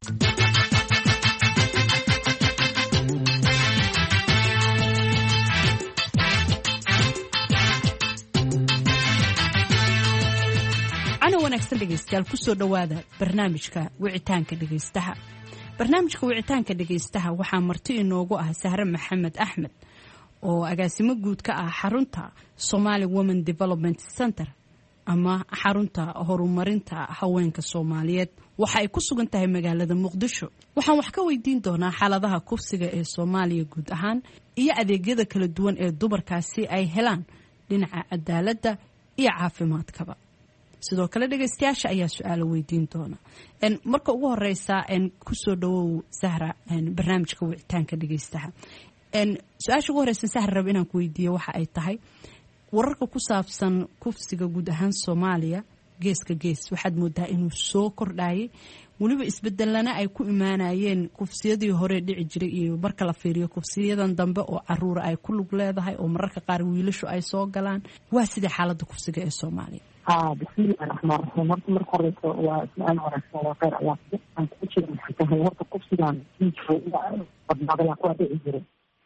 cano wanaagsan dhegaystayaal, kusoo dhowaada barnaamijka wicitaanka dhegaystaha. barnaamijka wicitaanka dhegaystaha waxaa marti inoogu ah sahre maxamed axmed oo agaasimo guud ka ah xarunta Somali Women Development Center ama xarunta horumarinta haweenka Soomaaliyeed. waxa ay ku sugan tahay magaalada Muqdisho. waxaan wax ka weydiin doonaa xaaladaha kufsiga ee Soomaaliya guud ahaan iyo adeegyada kala duwan ee dumarkaasi ay helaan dhinaca cadaaladda iyo caafimaadkaba. sidoo kale dhageystayaasha ayaa su'aalo weydiin doona. en marka ugu horeysa en ku soo dhawow Sahra en barnaamijka wicitaanka dhageystaha. en su-aasha ugu horeysa Sahra rab inaan ku weydiiyo waxa ay tahay wararka ku saabsan kufsiga guud ahaan Soomaaliya geeska gees waxaad moodaa inuu soo kordhayay, waliba isbedelana ay ku imaanayeen kufsiyadii hore dhici jiray iyo marka la fiiriyo kufsiyadan dambe oo caruur ay ku lug leedahay oo mararka qaar wiilashu ay soo galaan. waa sida xaaladda kufsiga ee Soomaaliya. اه بسم الله الرحمن الرحيم. مرت مرة قريت وسؤال ورسول وغير الله أن تشير من حتى هي ورطة قفصان يجفو قد نضل أقوى بإجري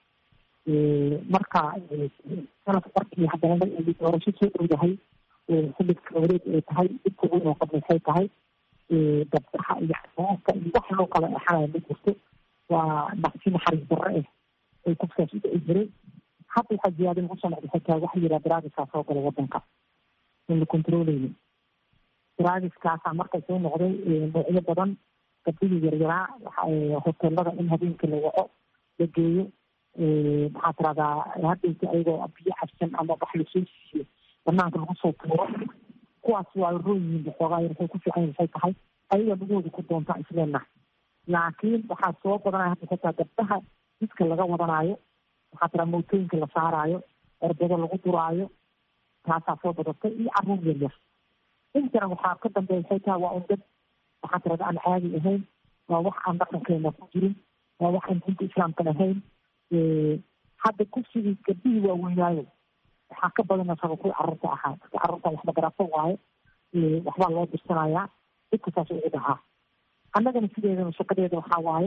مركا كانت أركي حتى نضل اللي ورشي شيء وجهي سبت كوريت تهي بتقول وقبل الحي تهي قد يحسنها يدخلوا قال حالة بكرته ومحسين حريص بالرأي القفصة شيء إجري حتى الحج هذا المصنع بحكا وحي لدراجة فوق الوطنقة in la controleynin. draagiskaasaa markay soo noqday noocyo badan gabdhihii yaryaraa hoteelada in habeenkii la waco la geeyo maxaa tiradaa haddaysa ayagoo biyo cabsan ama wax lasoo siiyo banaanka lagu soo tuuro kuwaas waa rooyihiin xoogaa yar waxay ku fiican waxay tahay ayaga lagooda ku doontaa isleenahay laakiin waxaa soo badanaya hadda xitaa gabdhaha jidka laga wadanaayo waxaa tiraa mootooyinka la saaraayo erbado lagu duraayo taasaa soo badatay iyo carruur yar yar intana waxaa ka dambeeya waxay tahay waa un dad waxaa tirada aan caadi ahayn waa wax aan dhaqankeena ku jirin waa wax aan diinta islaamkan ahayn hadda kufsigii gabdhihii waaweynaayo waxaa ka badana saba kuwii carruurta ahaa dadka carruurta waxba garaaso waayo waxbaa loo dirsanayaa dadka saas ugu dhahaa annagana sideedana shaqadeeda waxaa waaye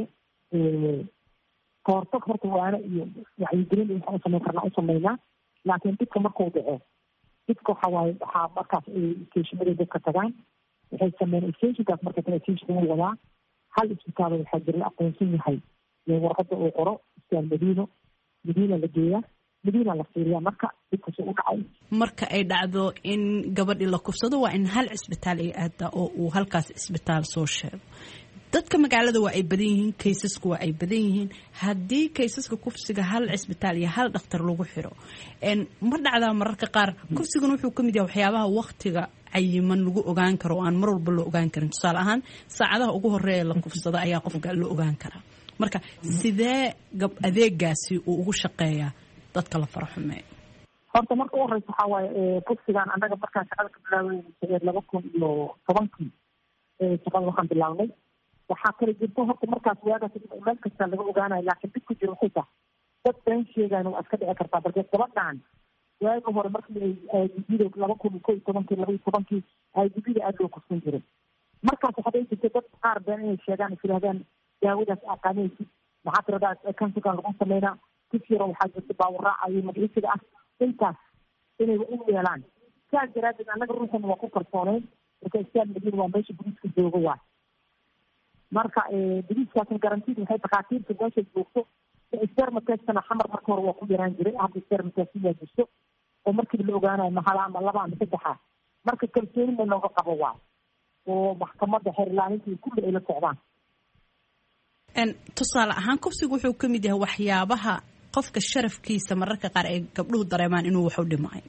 kahortag horta waana iyo wacyigelin waxaan u samayn karnaa u samaynaa laakiin didka markuu dhaco didka waxaa waaye waxaa markaas isteeshimaday dadka tagaan waxay sameeyeen isteeshinkaas marka kale isteeshinka wuu wadaa hal isbitaalo waxaa jira la aqoonsan yahay warqada uu qoro isbitaal madiino madiina la geeyaa madiina la fiiriyaa marka didkaas u dhacay marka ay dhacdo in gabadhii la kufsado waa in hal cisbitaal ay aadaa oo uu halkaas cisbitaal soo sheego dadka magaalada waa ay badan yihiin kaysasku waa ay badan yihiin haddii kaysaska kufsiga hal cisbitaal iyo hal dhakhtar lagu xiro ma dhacdaa mararka qaar kufsigan wuxuu ka mid yahay waxyaabaha waktiga cayiman lagu ogaan karo oo aan mar walba la ogaan karin tusaale ahaan saacadaha ugu horeeya la kufsada ayaa qofka la ogaan karaa marka sidee adeegaasi uu ugu shaqeeyaa dadka la faraxumeeyo horta marka u horeysa waxaa waaye kufsigan annaga markaan shaqada ka bilaabay laba kun iyo tobankii shaqada waxaan bilaabnay waxaa kala jirta horta markaas waagaas meel kasta laga ogaanayo laakiin dib ku jiro waxay tahay dad been sheegaan waa iska dhici kartaa balse gabadhan waagi hore markii ay dibida laba kun iyo ko iyo tobankii laba iyo tobankii ay dibida aada loo kufsan jiray markaas waxay jirta dad qaar been inay sheegaan is yidhahdaan daawadaas aqaanaysid maxaa tiradaa kansigan lagu sameynaa kis yaro waxaa jirta baawuraacayo magciisiga ah intaas inay u yeelaan saas daraadeed annaga ruuxan waa ku kalsooneyn marka istaal madiina waa meesha boliiska jooga waa marka boliiskaasna garantiid waxay dhakhaatiirta meesha joogto spermatestana xamar marka hore waa ku yaraan jiray hadda spermatest waa jirto oo markiiba la ogaanayo mahala ama laba ama saddexa marka kalsooni ma looga qabo waa oo maxkamadda xeerlaaninta iyo kulli ay la socdaan tusaale ahaan kufsigu wuxuu ka mid yahay waxyaabaha qofka sharafkiisa mararka qaar ay gabdhuhu dareemaan inuu wax u dhimay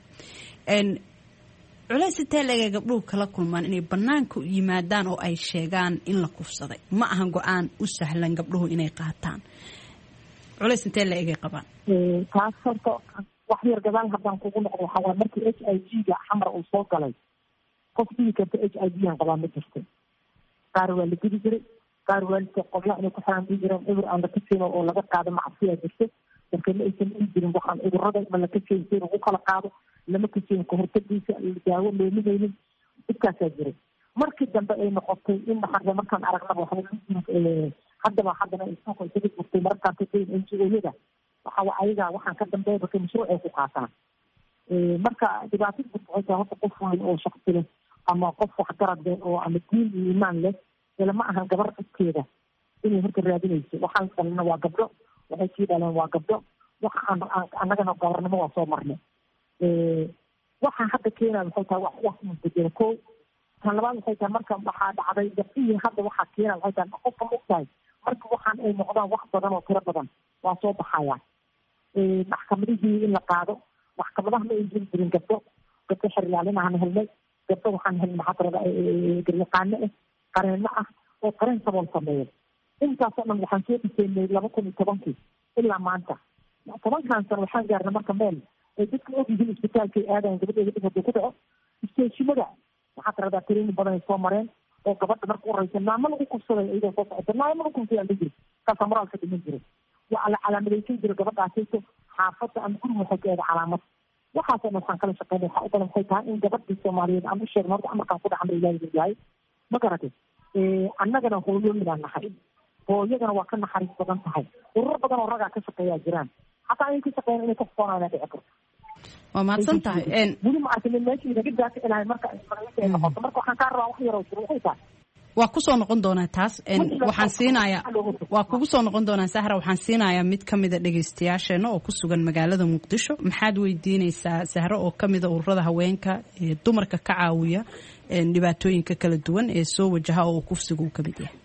culays intee leegay gabdhuhu kala kulmaan inay banaanka yimaadaan oo ay sheegaan in la kufsaday ma ahan go-aan u sahlan gabdhuhu inay qaataan culays intee leegay qabaan taas horta wax yar gadaal haddaan kugu noqdo waxaa waay markii h i g ga xamar uu soo galay qof dhigi karta h i g aan qabaan ma jirto qaar waa la gudi jiray qaar waalidka qobla inay ku xiraan dii jireen cudur aan la kaseeno oo laga qaado macsiyaa jirto marka ma aysan ii jirin waxaan cudurada ma la kaseyn si lagu kala qaado lama kaseyn kahortagiisa daawo looma haynin dhibkaasaa jiray markii dambe ay noqotay in maxaa markaan aragnaba waxaa haddaba haddana isuuqa isaga jirtay mararkaan ka dayn n g o-yada waxaa ayagaa waxaan ka dambeeya marka mashruuc ay ku qaataan marka dhibaatada jirta waxay tahay horta qof weyn oo shaksi leh ama qof waxgarad leh oo ama diin iyo iimaan leh lama ahan gabar dadkeeda inay horta raadinayso waxaan dhalina waa gabdho waxay sii dhaleen waa gabdho waxa aan annagana gabarnimo waa soo marnay waxaa hadda keenaya waxay tahay wax wax isbedela ko tan labaad waxay tahay marka waxaa dhacday gabdhihii hadda waxaa keenaya waxay tahay qofka mogtahay marka waxaan ay noqdaan wax badan oo tiro badan waa soo baxayaan maxkamadihii in la qaado maxkamadaha ma ay jiri jirin gabdho gabdho xerilaalinahan helnay gabdho waxaan helnay maxaa tirada garyaqaano ah qareenno ah oo qareen sabool sameeya intaasoo dhan waxaan soo dhiseynay laba kun iyo tobankii ilaa maanta tobankan sano waxaan gaarnay marka meel ay dadka ogyihiin isbitaalkay aadayan gabadheeda dhib haduu ku dhaco isteeshimada waxaa tiradaa training badan ay soo mareen oo gabadha marka u horeysa naamo lagu kufsaday iyadoo soo socota naamo lagu kufsaday aan jiri kaasaa moraalka dhiman jiray waa la calaamadaysan jira gabadhaasayso xaafadda ama guriga waxay ka eeda calaamad waxaasoo dhan waxaan kala shaqeynay waxaa u badan waxay tahay in gabadhii soomaaliyeed aan u sheegno horta amarkaan ku dhacmar ilaahi yahay ma garatay annagana hooyooyinaan nahay hooyadana waa ka naxariis badan tahay ururo badan oo ragaa ka shaqeeyaa jiraan hataa inay ka shaqeeyaan inay ka foonayna dhici karto waa mahadsan tahay weli ma arkin meeshii naga daaka ilahay marka ismagaciisa ay noqoto marka waxaan kaa rabaa wax yaroo jiro waxay tahay waa kusoo noqon doonaa taas waxaan siinayaa waa kugu soo noqon doonaa sahra waxaan siinayaa mid ka mida dhegaystayaasheena oo ku sugan magaalada muqdisho maxaad weydiinaysaa sahra oo ka mida ururada haweenka ee dumarka ka caawiya dhibaatooyinka kala duwan ee soo wajaha oo kufsiga uu ka mid yahay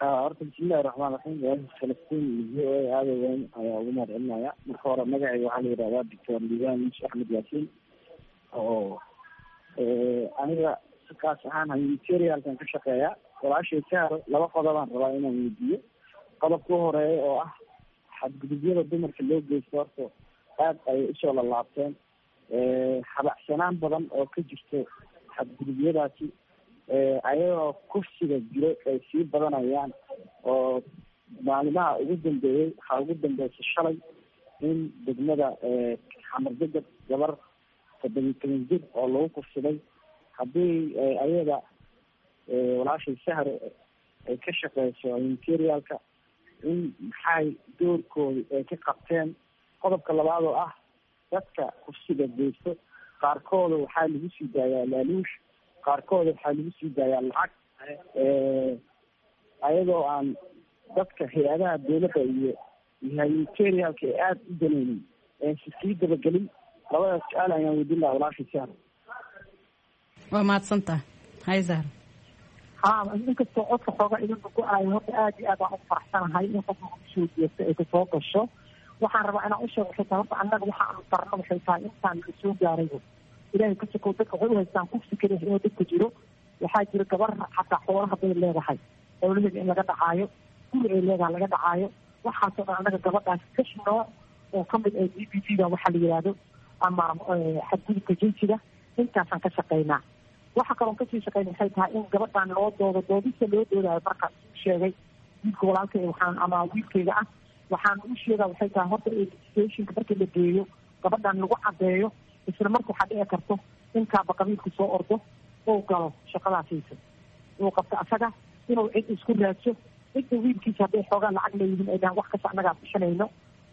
horta bismillahi raxmaan raxiim falastiin iyo v o a aada weyn ayaa ugu mahad celinaya marka hore magacayga waxaa la yidhahdaa doctor liibaan muuse axmed yaasiin oo aniga kaas ahaan humanitariankan ka shaqeeya walaashay saaro laba qodobaan rabaa inaan weydiiyo qodobka horeeya oo ah xadgudubyada dumarka loo geysto horta aad ayay usoo lalaabteen habacsanaan badan oo ka jirto xadgudubyadaasi ayagoo kufsiga jiro ay sii badanayaan oo maalimaha ugu dambeeyey waxaa ugu dambeysay shalay in degmada xamardegab gabar toddobiyi toban jir oo lagu kufsaday haddii ayada walaashay sahar ay ka shaqeyso materialka in maxay doorkooda ay ka qabteen. qodobka labaad oo ah dadka kufsiga geysto qaarkooda waxaa lagu sii daayaa laaluush, qaarkooda waxaa lagu sii daayaa lacag ayadoo aan dadka hay-adaha dawladda iyo humanitarialka ay aada u daneynin si sii dabagelin. labadaas su-aal ayaan weydiin lahaa walaashay sahar. waa mahadsantaha hayzar. ha inkastoo codka xooga idinka go-aayo horta aada iyo aad aan u faraxsanahay in qofka usoo jeesta ay kasoo gasho. waxaan rabaa inaan usheego waxay tahay horta annaga waxa aanu darno waxay tahay intaan la soo gaarayba ilaahay ka sokow dadka waxay u haystaan kufsi kale inuu dadka jiro. waxaa jira gabar xataa xoolo hadday leedahay dawladeeda in laga dhacaayo, guri ay leedahay laga dhacaayo. waxaasoo dhan annaga gabadhaas kashnoo oo kamid ah d b t da waxaa la yihahdo ama xadgudubka jinsiga intaasaan ka shaqeynaa. waxa kaloon kasii shaqeyna waxay tahay in gabadhaan loo doodo doodista loo doodayo markaas u sheegay wiilka walaalka waxaan ama wiilkeyga ah waxaan u sheegaa waxay tahay horta stationka markii la geeyo gabadhaan lagu cadeeyo isla marka waxaa dhici karto inkaaba qabiilku soo ordo oo galo shaqadaasiisa uu qabto asaga inuu cid isku raadso cidda wiilkiisa hadday xoogaa lacag leeyihiin ay dhahaan wax kasta annagaa bishanayno.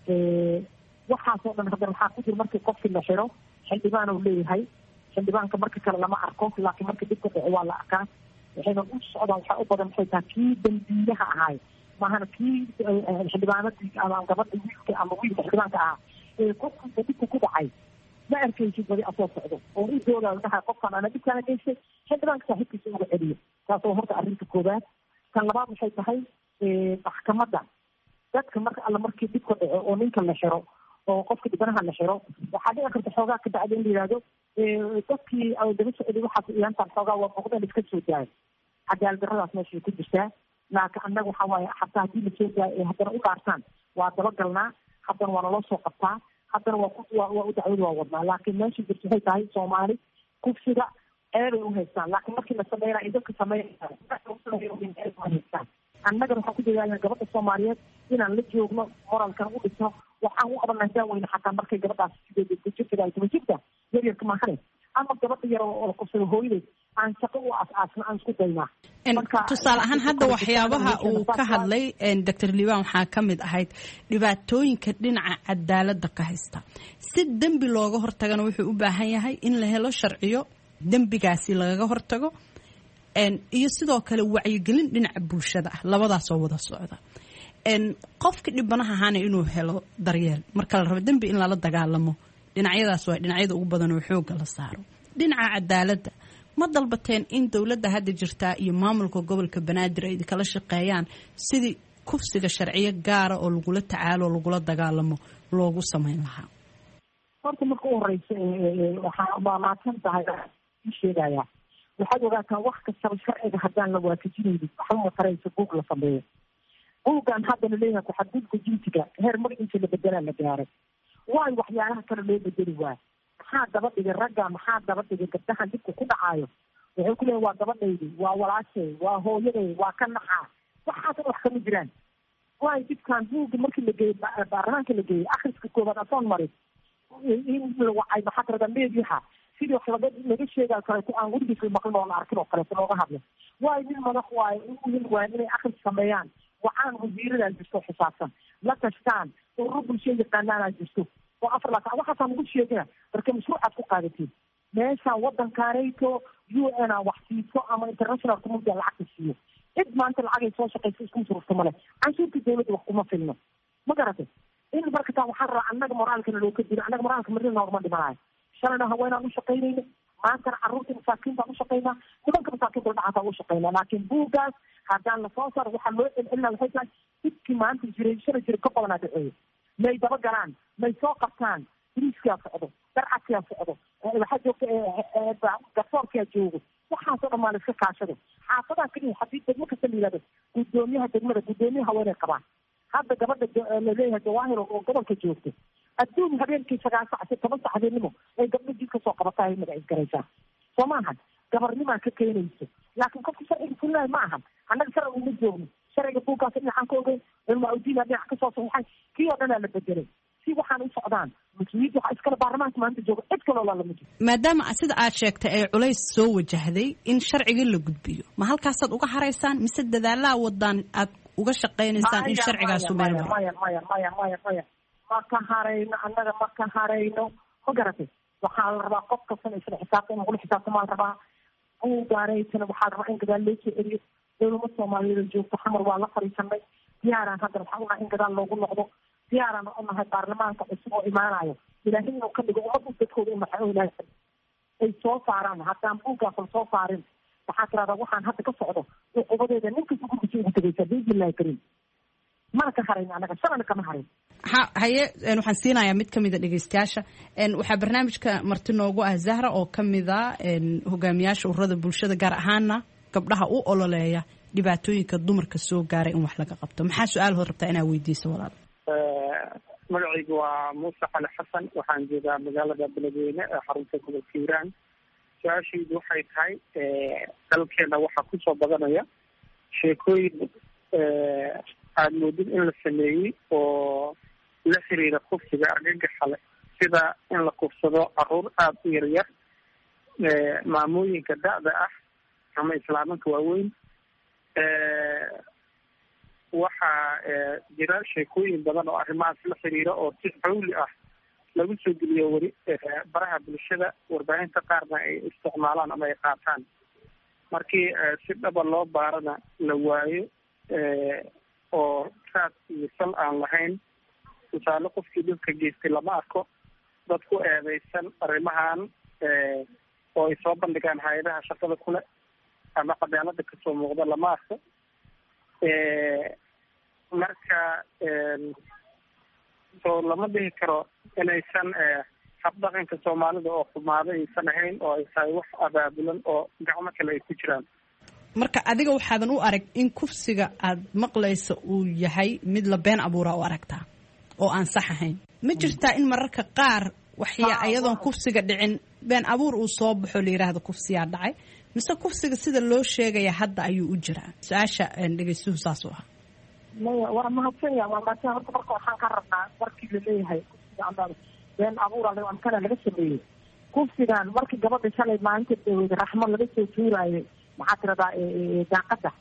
waxaasoo dhan haddana waxaa ku jira markii qofkii la xiro xildhibaan uu leeyahay. xildhibaanka marka kale lama arko laakiin marka dhibka dhaco waa la arkaa. waxayna u socdaan waxaa u badan waxay tahay kii dambiilaha ahaay maahana kii xildhibaanadii ama gabadha wiilka ama wiilka xildhibaanka ahaa ee qofkiisa dhibka ku dhacay ma arkaysid badi asoo socdo oo u doodaa dhaha qofkan ana dhibkaana geystay xildhibaanka saaxiibkiisa uga celiyo. taasoo horta arrinta koobaad. kan labaad waxay tahay maxkamadda dadka marka alla markii dhibka dhaco oo ninka la xiro oo qofka dhibanaha la xiro waxaa dhici karta xoogaa ka bacda in la yihahdo dadkii daba socday waxaas iyaantaan xoogaa waa muuqdeen iska soo daayo. cadaalad darradaas meeshay ku jirtaa. laakiin annaga waxaa waaye xataa haddii lasoo daayo ay haddana u dhaartaan waa dabagalnaa, haddana waa naloo soo qabtaa, haddana waa ku waa u dacwada waa wadnaa. laakiin meesha jirta waxay tahay soomaali kufsiga ceebay u haystaan laakiin markii la sameynaa ay dadka sameynhaystaan. annagana waxaan ku dadaalnaa gabadha soomaaliyeed inaan la joogno moralkan u dhisno. waxaan u qabanaa daaweyne xataa markay gabadhaas jirta ay taba jirta yaryarka maahane ama gabadha yar oo la kufsado hooyadeed aan shaqo u as-aasna aan isku daynaa. tusaale ahaan hadda waxyaabaha uu ka hadlay doctor liibaan waxaa ka mid ahayd dhibaatooyinka dhinaca cadaaladda ka haysta. si dembi looga hortagana wuxuu u baahan yahay in la helo sharciyo dembigaasi lagaga hortago iyo sidoo kale wacyigelin dhinaca bulshada ah labadaasoo wada socda. qofka dhibanaha ahaana inuu helo daryeel marka la rabo dembi in lala dagaalamo dhinacyadaas waa dhinacyada ugu badan oo xooga la saaro. dhinaca cadaaladda ma dalbateen in dowladda hadda jirtaa iyo maamulka gobolka banaadir ay kala shaqeeyaan sidii kufsiga sharciyo gaara oo lagula tacaalo oo lagula dagaalamo loogu sameyn lahaa? horta marka u horeysa waxaa maamaadsan tahay ii sheegaya waxaad ogaataa wax kastaba sharciga haddaan la waafajinaynin waxba mataraysa buug la sameeyo. buuggan hadda la leeyahay ku-xadgudubka jinsiga heer magaciisa la bedelaa la gaaray. waayo waxyaalaha kale loo bedeli waayo maxaa daba dhigay ragga, maxaa daba dhigay gabdahan dhibka ku dhacaayo? wuxuu ku leeyahy waa gabadhaydi, waa walaashay, waa hooyaday, waa ka naxaa. waxaasan wax kama jiraan. waayo dhibkan buugga markii la geeyey baarlamaanka la geeyey akhriska koobaad asoon mari in la wacay maxaa karada meediyaha sidii wax laga laga sheegayo kaleeto aan weligiis la maqlin oo la arkin oo kaleeto looga hadlo. waayo nin madax waayo in waayo inay akhris sameeyaan waxaan wasiiradaa jirto xisaabsan la tashtaan ururo bulshada yaqaanaanaa jirto oo afar laatan waxaasaa nagu sheegina marka mashruucaad ku qaadatiin meeshaan waddankaanayto u n a wax siiso ama international community lacagta siiyo. cid maanta lacagay soo shaqaysa isku surufta male canshuurta dawladda wax kuma filno ma garatay. in marka taa waxaa rabaa annaga moraalkana loo ka dilo annaga moraalka marina noogama dhimanayo. shalayna haweenaan u shaqaynayna maantana carruurta masaakiin baan u shaqaynaa nimanka masaakiinta dhacaataa u shaqaynaa laakiin buuggaas haddaan lasoo saaro waxaa loo celcelinaa waxay tahay dhibkii maanta jiray shana jira ka badanaa dhaceeyo may daba galaan may soo qabtaan biriiskaa socdo darcadkaa socdo waxaa joogta garsoorkaa joogo waxaasoo dhan maa la iska kaashado xaafadaha keliya haddii degmo kasta la yihahdo guddoomiyaha degmada guddoomiyaha haweeney qabaan hadda gabadha laleeyahay jawaahir oo gobolka joogto adduun habeenkii sagaal sac si toban sac habeenimo ay gabdho jid kasoo qabataa ay magacis garaysaa soo maahan gabarnimaa ka keenayso laakiin qofka sharciga fulinayo ma ahan annaga sharciga uma joogno sharciga buuggaas dhinacaan ka ogeyn cilmaa udiina dhinac kasoo saxiixay kii oo dhanaa la bedelay si waxaan u socdaan mas-uuliyiinta waxaa iskale baarlamaanka maanta jooga cid kaloo laalama jiro maadaama sida aad sheegtay ee culays soo wajahday in sharciga la gudbiyo ma halkaasaad uga haraysaan mise dadaalaa wadaan aad uga shaqaynaysaan in sharcigaasu meel maro maya maya maya maya maya ma ka harayno annaga ma ka harayno ma garatay waxaa la rabaa qof kastana isla xisaabta in lagula xisaabtamaa la rabaa buugaanaytana waxaa la rabaa in gadaal loo soo celiyo dowlama soomaaliyeed joogto xamar waa la fariisanay diyaaraan hadda waxaa unahay in gadaal loogu noqdo diyaaraan unahay baarlamaanka cusub oo imaanayo ilaahay inuu ka dhigo ummadda dadkooda unaxay oo ilaahay ay soo saaraan haddaan buuggaas la soo saarin waxaa tirahdaa waxaan hadda ka socdo cuqubadeeda ninkasta gurgisa ugu tegaysaa biidnillahi kariim mana ka harayn anaga shalana kama harin ha haye waxaan siinayaa mid kamida dhegeystayaasha waxaa barnaamijka marti noogu ah Zahra oo kamida hogaamiyaasha ururada bulshada gaar ahaana gabdhaha u ololeeya dhibaatooyinka dumarka soo gaaray in wax laga qabto maxaa su-aal hor rabtaa inaad weydiiso walaal magacaygu waa muuse cali xasan waxaan joogaa magaalada beledweyne ee xarunta gobolka hiiraan su-aashaydu waxay tahay dalkeena waxaa kusoo badanaya sheekooyin aada moodid in la sameeyey oo la xiriira kufsiga argagaxa leh sida in la kufsado caruur aada u yaryar maamooyinka da-da ah ama islaamanka waaweyn waxaa jira sheekooyin badan oo arrimahaas la xiriira oo si xawli ah lagu soo geliyo weli baraha bulshada warbaahinta qaarna ay isticmaalaan ama ay qaataan markii si dhaba loo baarana la waayo oo raad iyo sal aan lahayn tusaale qofkii dhulka geystay lama arko dad ku eedeysan arrimahan oo ay soo bandhigaan hay-adaha shaqada kule ama cadaalada kasoo muuqda lama arko marka soo lama dhihi karo inaysan habdhaqanka soomaalida oo xumaado aysan ahayn oo ay tahay wax abaabulan oo gacmo kale ay ku jiraan marka adiga waxaadan u arag in kufsiga aad maqlaysa uu yahay mid la been abuura u aragtaa oo aan sax ahayn ma jirtaa in mararka qaar waxya ayadoon kufsiga dhicin been abuur uu soo baxo la yidhaahdo kufsiyaa dhacay mise kufsiga sida loo sheegaya hadda ayuu u jiraa su-aasha dhegeystuhu saas u ah maya waa mahadsanya waa mahadsanya horta marka waxaan ka rabnaa markii laleeyahay kufsiga ama been abuura amkana laga sameeyey kufsigan markii gabadha shalay maalinta dawada raxmo laga soo tuuraayo maxaa tiradaa daaqada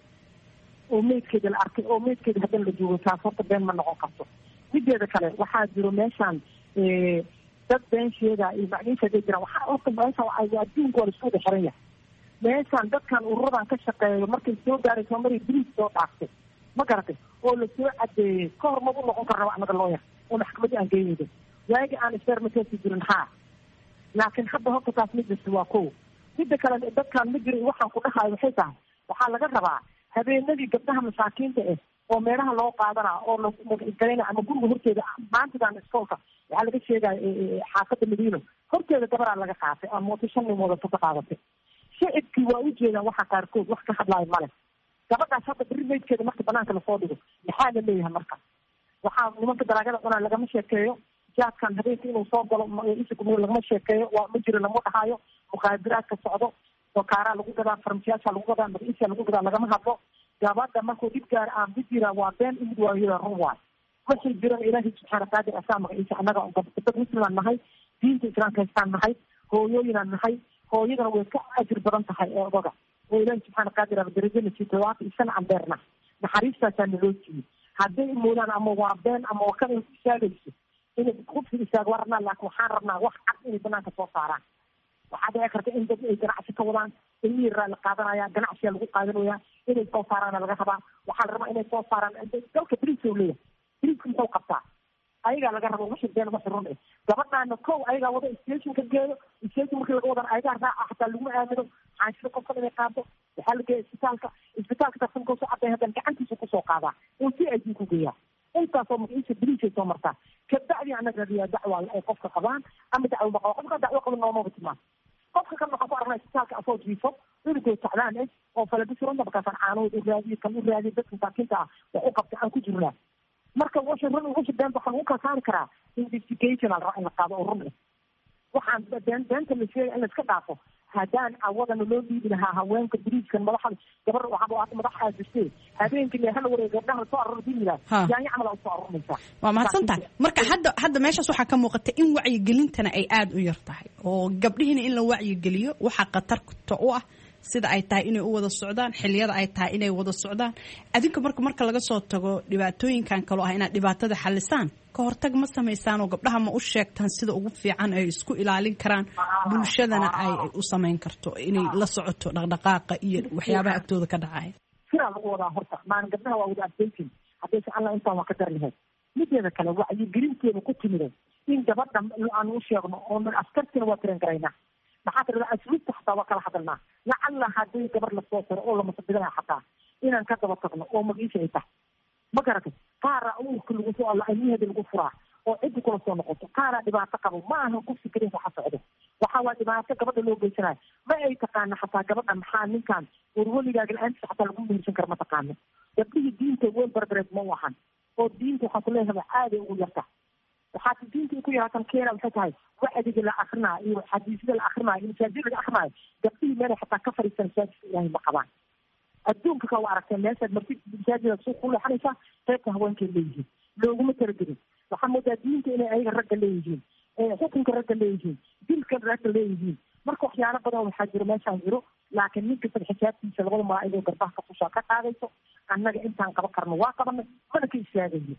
oo meydkeeda la arkay oo meydkeeda hadan la joogo taas horta been ma noqon karto mideeda kale waxaa jiro meeshaan dad been sheega iyo macniisha haday jiraan waxaa horta meeshaan adduunka waa laisku wada xiran yahay meeshaan dadkan ururadan ka shaqeeyo markay soo gaaray soomaliya biriis soo dhaaftay ma garatay oo lasoo cadeeyey ka hor maba noqon karna wa anaga looyar oo maxkamadii aan geynayda waagi aan isfermatesi jirin haa laakiin hadda horta taas midasta waa ko midda kale dadkaan ma jira waxaan ku dhahayo waxay tahay waxaa laga rabaa habeenadii gabdhaha masaakiinta ah oo meelaha loo qaadanaa oo lagalayna ama guriga horteeda maantadan iskoolka waxaa laga sheegaya xaafada madiino horteeda gabaraa laga qaatay ama mooto shan nin wadato ka qaadatay shicibkii waa u jeedaan waxa qaarkood wax ka hadlaayo male gabadhaas hadda beri meydkeeda marka banaanka lasoo dhigo maxaa la leeyahay marka waxaa nimanka dalaagada cunaa lagama sheekeeyo jaadkan habeenka inuu soo galo isagum lagama sheekeeyo waa ma jiro lama dhahayo mukhaadiraadka socdo dokaaraa lagu gadaa farmasiyaasha lagu gadaa magaciisa lagu gadaa lagama hadlo gabadha markuu dhib gaar aan ku jira waa been imid waayo run waay waxay jiraan ilaahay subxaana qaadir asaa magaciisa annaga dad muslimaan nahay diinta islaamka haystaan nahay hooyooyinaan nahay hooyadana way ka ajir badan tahay ee odaga oo ilaahay subxaana qaadir aba darajana siito waata isana ambeerna naxariistaasaa naloo siiyey hadday moodaan ama waa been ama waa kan ku istaagayso inay kufsi istaag waa rabnaa laakin waxaan rabnaa wax cad inay banaanka soo saaraan waxaa dhici karta in dad ay ganacsi ka wadaan ilmihii raa la qaadanaya ganacsiyaa lagu qaadanaya inay soo saaraana laga rabaa waxaa la rabaa inay soo saaraan dalka biriiska u leeyahay biriiska muxuu qabtaa ayagaa laga rabo wixii been wixii run eh gabadhaana kow ayagaa wada stationka geeyo station markii laga wadan ayagaa raaca xataa laguma aamino xaashida qofkan inay qaado waxaa la geeya isbitaalka isbitaalka tarsanka soo caday haddana gacantiisa kusoo qaadaa uu si ay ku geeyaa intaasoo magaciisa biliishay soo martaa kabacdi anaga radiyaa dacwa ay qofka qabaan ama dacwo maqabo qofka dacwo qaba noomaba timaa qofka kan waxaan ku aragnaa isbitaalka asoo jiifo cunugoo tacdaan eh oo falabisirunda markaasaan caanood u raadiye kan u raadiye dadka masaakiinta ah wax u qabta aan ku jirnaa marka wixii run wixii been waxaa lagu kala saari karaa investigation al in la qaado oo run eh waxaan been beenta la sheegay in la iska dhaafo haddaan awadana loo dhiibi lahaa haweenka biriiskan madaxa gabar waxaa madax aad jirtay habeenkii hal wareeg gabdhaha soo aroor diila yaani camal u soo aroormaysa waa mahadsantahay marka hadda hadda meeshaas waxaa ka muuqata in wacyigelintana ay aada u yar tahay oo gabdhihiina in la wacyigeliyo waxaa khatarta u ah sida ay tahay inay u wada socdaan xilliyada ay tahay inay wada socdaan adinka marka marka laga soo tago dhibaatooyinkan kaloo ah inaad dhibaatada xalisaan ka hortag ma samaysaan oo gabdhaha ma u sheegtaan sida ugu fiican ay isku ilaalin karaan bulshadana ay u samayn karto inay la socoto dhaqdhaqaaqa iyo waxyaabaha agtooda ka dhacaya sidaa lagu wadaa horta maalin gabdhaha waa wada adkaysin haddayse alla intaan waa ka dar lahayd mideeda kale wacyigelinteeda ku timiday in gabadha aan u sheegno oo askartina waa tiran karaynaa maxaa tirada asluubta xataa waa kala hadalnaa lacalla haddii gabar lasoo tiro oo lamasabidana xataa inaan ka daba tagno oo magiisha ay tahay ma garatay qaara uurka lagu soo alla ayniheeda lagu furaa oo ciddi kula soo noqoto qaara dhibaato qabo ma ahan ku fikrin waxa socdo waxaa waa dhibaato gabadha loo geysanayo ma ay taqaana xataa gabadha maxaa ninkan warwaligaaga la-aantiisa xataa lagu mehersan kara ma taqaano gabdhihii diinta weel barbareed ma u ahan oo diinta waxaa ku leeyahay aaday ugu yarta waxaa diinta ku yaraatan keena waxay tahay wacdiga la akrinaayo iyo xadiisyada la akrinaayo iyo masaajida la akrinaayo gabdhihii meelay xataa ka fadhiisan masaajidka ilaahay ma qabaan adduunka ka waa aragtee meeshaad marti masaajida suuq ku leexanaysaa qaybta haweenkay leeyihiin looguma talagelin waxaa moodaa diinta inay ayaga ragga leeyihiin xukunka ragga leeyihiin dilka ragga leeyihiin marka waxyaalo badan waxaa jiro meeshaan jiro laakiin nin kasta xisaabtiisa labada malaa'igoo garbaha ka fushaa ka qaadayso annaga intaan qaban karno waa qabanay mana ka istaagayo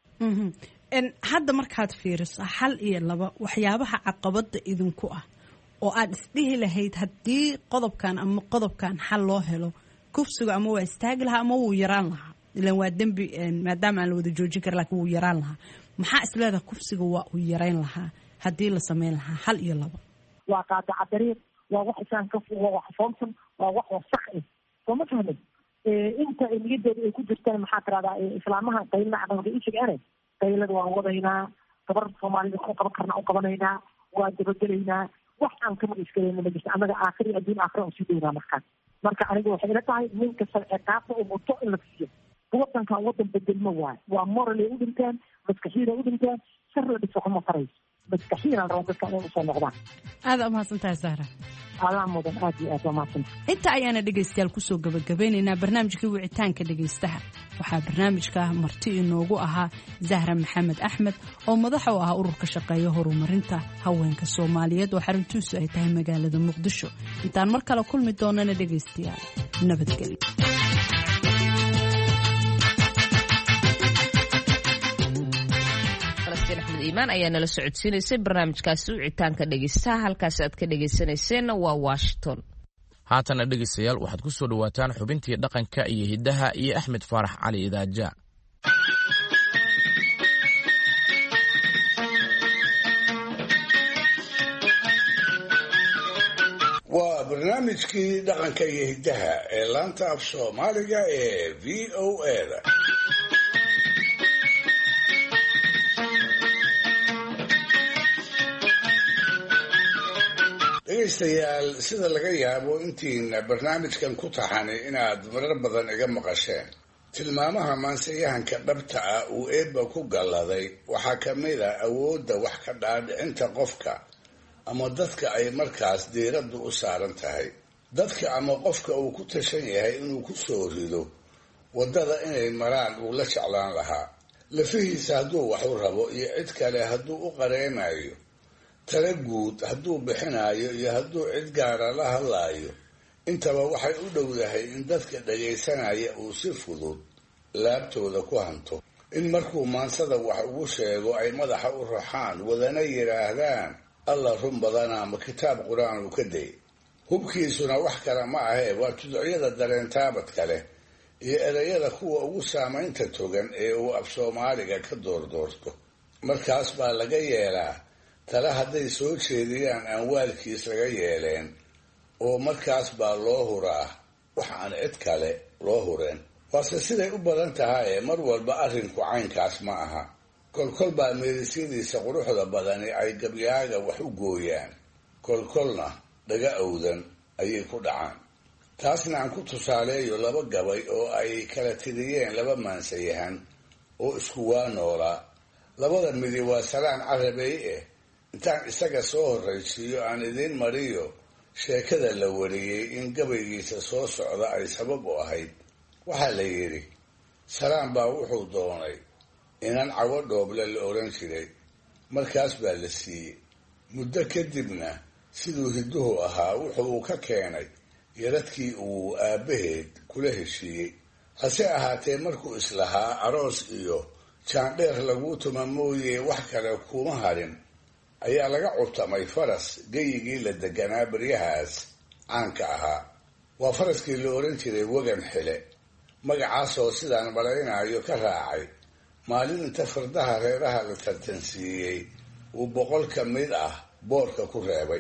hadda markaad fiiriso hal iyo laba waxyaabaha caqabada idinku ah oo aad isdhihi lahayd haddii qodobkan ama qodobkan xal loo helo kufsiga ama waa istaagi lahaa ama wuu yaraan lahaa ilan waa dembi maadaama aan la wada joojin kara lakin wuu yaraan lahaa maxaa isleedaha kufsiga waa uu yarayn lahaa haddii la samayn lahaa hal iyo laba waa qaadaca dariiq waa wax isaan ka waa wax foomsan waa wax wasaq eh soo ma fahmay inta niyadooda ay ku jirtaan maxaa tiradaa islaamaha qaylna aqalka ishigaane qaylada waan wadaynaa gabar soomaalida ku qaban karna u qabanaynaa waa dabagelaynaa wax aan kama iskalayna ma jirto annaga aakhiri adduun aakhira u sii daynaa markaan marka aniga waxay ila tahay ninka sharciqaabta u muto in la siiyo wadankan wadan bedelmo waayo waa moral ay u dhinteen maskaxiin ay u dhinteen shar la dhiso kuma farayso maskaxiin aan rabaa dadka inay usoo noqdaan aada umahadsan tahay sahra adaa mudan aad iyo aad waa mahadsanta inta ayaana dhegaystayaal kusoo gabagabeynaynaa barnaamijkii wicitaanka dhegaystaha waxaa barnaamijka marti inoogu ahaa zahra maxamed axmed oo madax u ah ururka shaqeeya horumarinta haweenka soomaaliyeed oo xaruntiisu ay tahay magaalada muqdisho intaan mar kale kulmi doonana dhegaystayaal nabadgelyo axmed iimaan ayaa nala socodsiinaysay barnaamijkaasi wicitaanka dhegaystaha halkaasi aad ka dhegaysanayseena waa washington haatana dhegaystayaal waxaad ku soo dhowaataan xubintii dhaqanka iyo hiddaha iyo axmed faarax cali idaaja waa barnaamijkii dhaqanka iyo hiddaha ee laanta af soomaaliga ee v o a da dhegaystayaal sida laga yaabo intiina barnaamijkan ku taxani inaad marar badan iga maqasheen tilmaamaha maanseyahanka dhabta ah uu eebba ku galladay waxaa ka mid a awoodda wax ka dhaadhicinta qofka ama dadka ay markaas diiraddu u saaran tahay dadka ama qofka uu ku tashan yahay inuu ku soo rido waddada inay maraan uu la jeclaan lahaa lafihiisa hadduu wax u rabo iyo cid kale hadduu u qareenayo tala guud hadduu bixinayo iyo hadduu cid gaara la hadlaayo intaba waxay u dhowdahay in dadka dhagaysanaya uu si fudud laabtooda ku hanto in markuu maansada wax ugu sheego ay madaxa u raxaan wadana yidhaahdaan alla run badana ma kitaab qur-aan uu ka day hubkiisuna wax kale ma ahee waa tuducyada dareentaabadka leh iyo erayada kuwa ugu saamaynta togan ee uu af soomaaliga ka doordoorto markaas baa laga yeelaa tale hadday soo jeediyaan aan waalkiis laga yeeleen oo markaas baa loo huraa wax aan cid kale loo hureen waase siday u badan tahay mar walba arrinku caynkaas ma aha kolkol baa meerisyadiisa quruxda badani ay gabyaaga wax u gooyaan kolkolna dhaga awdan ayay ku dhacaan taasna aan ku tusaaleeyo laba gabay oo ay kala tiriyeen laba maansayahan oo isku waa noolaa labada midi waa salaan carabey eh intaan isaga soo horraysiiyo aan idiin mariyo sheekada la wariyey in gabaygiisa soo socda ay sabab u ahayd waxaa la yidhi salaan baa wuxuu doonay inan cawo dhooble la odhan jiray markaas baa la siiyey muddo kadibna siduu hidduhu ahaa wuxuu ka keenay yaradkii uu aabbaheed kula heshiiyey hase ahaatee markuu islahaa aroos iyo jaandheer laguu tuma mooye wax kale kuma harin ayaa laga cubtamay faras geyigii la deganaa baryahaas caanka ahaa waa faraskii la odhan jiray wagan xile magacaasoo sidaan malaynayo ka raacay maalin inta fardaha reeraha la tartansiiyey uu boqol ka mid ah boorka ku reebay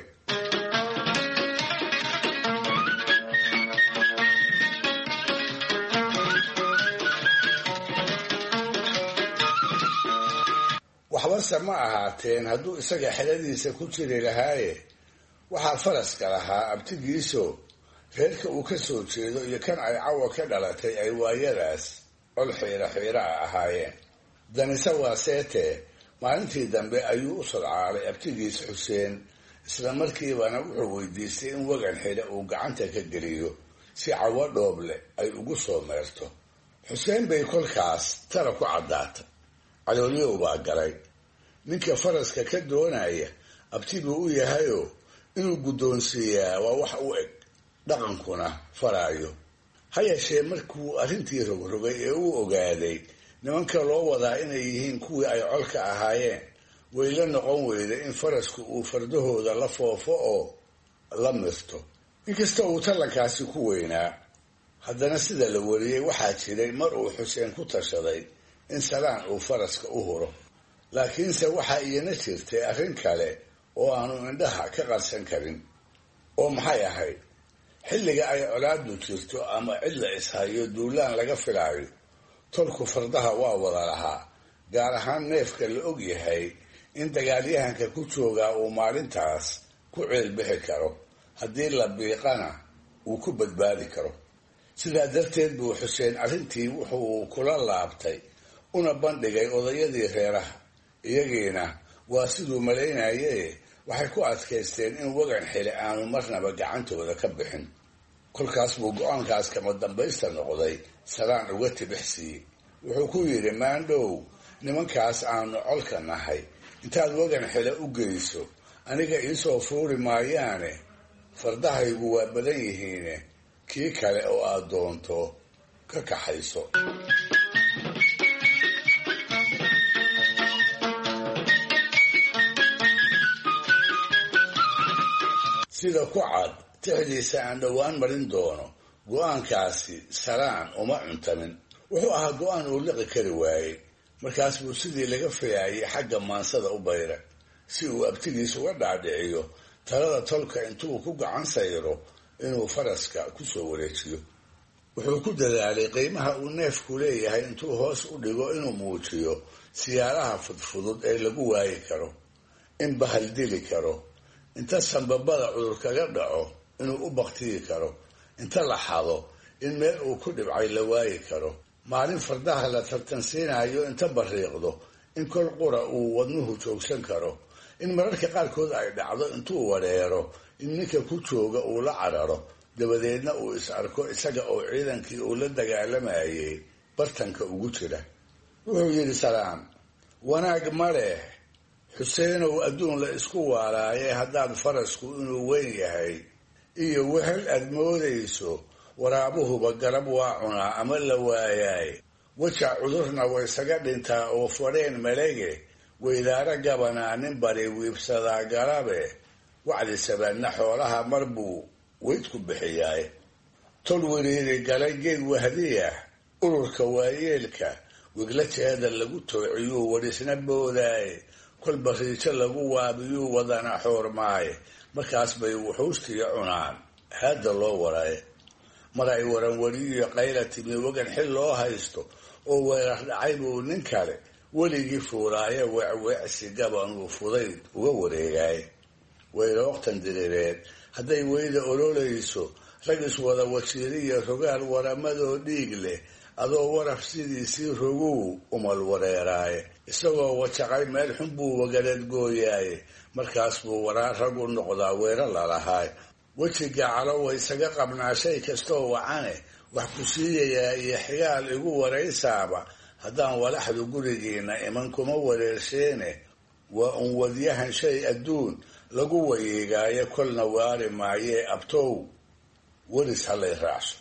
waxbase ma ahaateen hadduu isaga xeladiisa ku jiri lahaaye waxaa faraska lahaa abtigiiso reerka uu ka soo jeedo iyo kan ay cawa ka dhalatay ay waayadaas col xiira xiira a ahaayeen danise waa seetee maalintii dambe ayuu u sodcaalay abtigiis xuseen isla markiibana wuxuu weydiistay in wagan xidhe uu gacanta ka geliyo si cawo dhooble ay ugu soo meerto xuseen bay kolkaas tala ku caddaatay caloolyow baa galay ninka faraska ka doonaya abti buu u yahayoo inuu guddoonsiiyaa waa wax u eg dhaqankuna faraayo ha yeeshee markuu arrintii rogrogay ee uu ogaaday nimanka loo wadaa inay yihiin kuwii ay colka ahaayeen way la noqon weyda in farasku uu fardahooda la foofo oo la mirto inkasta uu tallankaasi ku weynaa haddana sida la wariyey waxaa jiray mar uu xuseen ku tashaday in salaan uu faraska u huro laakiinse waxaa iyana jirtay arrin kale oo aanu indhaha ka qarsan karin oo maxay ahayd xilliga ay colaadu jirto ama cid la ishayo duulaan laga filaayo tolku fardaha waa wada lahaa gaar ahaan neefka la og yahay in dagaalyahanka ku joogaa uu maalintaas ku ceelbixi karo haddii la biiqana uu ku badbaadi karo sidaa darteed buu xuseen arrintii wuxuu kula laabtay una bandhigay odayadii reeraha iyagiina waa siduu malaynaye waxay ku adkaysteen in wagan xile aanu marnaba gacantooda ka bixin kolkaas buu go-aankaas kama dambaysta noqday salaan uga tibix siiyey wuxuu ku yidhi maandhow nimankaas aanu colka nahay intaad wagan xile u geyso aniga iisoo fuuri maayaane fardahaygu waa badan yihiine kii kale oo aad doonto ka kaxayso sida ku cad tixdiisa aan dhowaan marin doono go-aankaasi salaan uma cuntamin wuxuu ahaa go-aan uu liqi kari waayey markaas buu sidii laga filaayay xagga maansada u bayra si uu abtigiis uga dhaadhiciyo talada tolka intuu ku gacan sayro inuu faraska ku soo wareejiyo wuxuu ku dadaalay qiimaha uu neefku leeyahay intuu hoos u dhigo inuu muujiyo siyaalaha fudfudud ee lagu waayi karo in bahal dili karo inta sanbabada cudur kaga dhaco inuu u baktiyi karo inta la xado in meel uu ku dhibcay la waayi karo maalin fardaha la tartansiinayo inta bariiqdo in kol qura uu wadnuhu joogsan karo in mararka qaarkood ay dhacdo intuu wareero in ninka ku jooga uu la cararo dabadeedna uu is arko isaga oo ciidankii uu la dagaalamayay bartanka ugu jira wuxuu yidhi salaan wanaag ma leh xuseenow adduun la isku waalaaye haddaad farasku inuu weyn yahay iyo wehel aad moodayso waraabuhuba garab waa cunaa ama la waayaay wajac cudurna waysaga dhintaa oo fadheen malege weydaaro gabanaa nin bari wiibsadaa garabe wacdi sabaadna xoolaha mar buu weydku bixiyaay tol weriiri galay geed wahdiyah ururka waayeelka wiglateeda lagu toociyuu wadhisna boodaaye kolba riijo lagu waabiyuu wadana xoormaaye markaas bay wuxuustiya cunaan haadda loo waraaye mar ay waranwariyiyo qayla timi wagan xil loo haysto oo weerar dhacay buu nin kale weligii fuuraaye weecweecsi gabanuu fudayd uga wareegaaye weyrooktan diriireed hadday weyda ololayso rag iswada wasiiriya rogaal waramadoo dhiig leh adoo waraf sidiisii roguu umal wareeraaye isagoo wajaqay meel xun buu wagareed gooyaaye markaas buu waraar rag u noqdaa weera lalahaay wejiga calowa isaga qabnaa shay kastoo wacane wax ku siiyayaa iyo xigaal igu waraysaaba haddaan walaxdu gurigiina iman kuma wareersheene waa un wadyahan shay adduun lagu wayeegaaye kolna waari maayee abtow welis halay raacso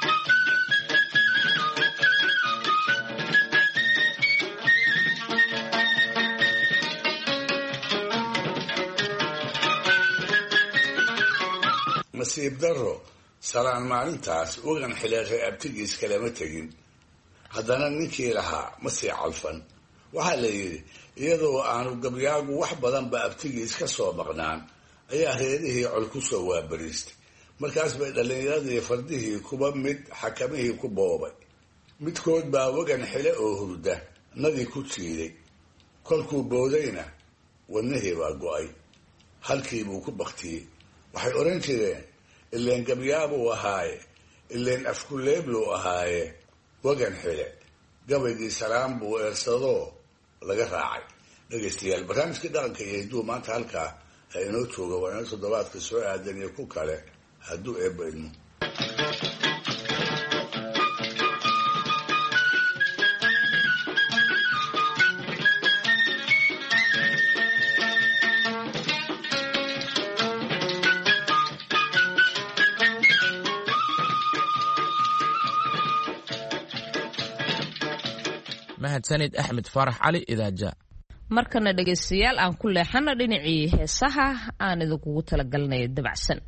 nasiib darro salaan maalintaas wagan xileeray abtigiis kalama tegin haddana ninkii lahaa ma sii calfan waxaa la yidhi iyadoo aanu gabyaagu wax badanba abtigiis ka soo maqnaan ayaa reerihii col ku soo waabariistay markaas bay dhallinyaradii fardihii kuba mid xakamihii ku boobay midkood baa wagan xile oo hurda nadii ku jiiday kolkuu boodayna wadnihii baa go-ay halkii buu ku baktiyey waxay odhan jireen ileen gabyaabuu ahaaye ileen afkuleebluu ahaaye wagan xile gabaygii salaan buu eersadoo laga raacay dhegaystayaal barnaamijkii dhaqanka iyo hidduu maanta halkaa ha inoo jooga waa inoo toddobaadka soo aadan iyo ku kale hadduu eebba idmo mahadsanid axmed faarax cali idaaja markana dhegaystayaal aan ku leexano dhinacii heesaha aan idinkugu talagalnay dabacsan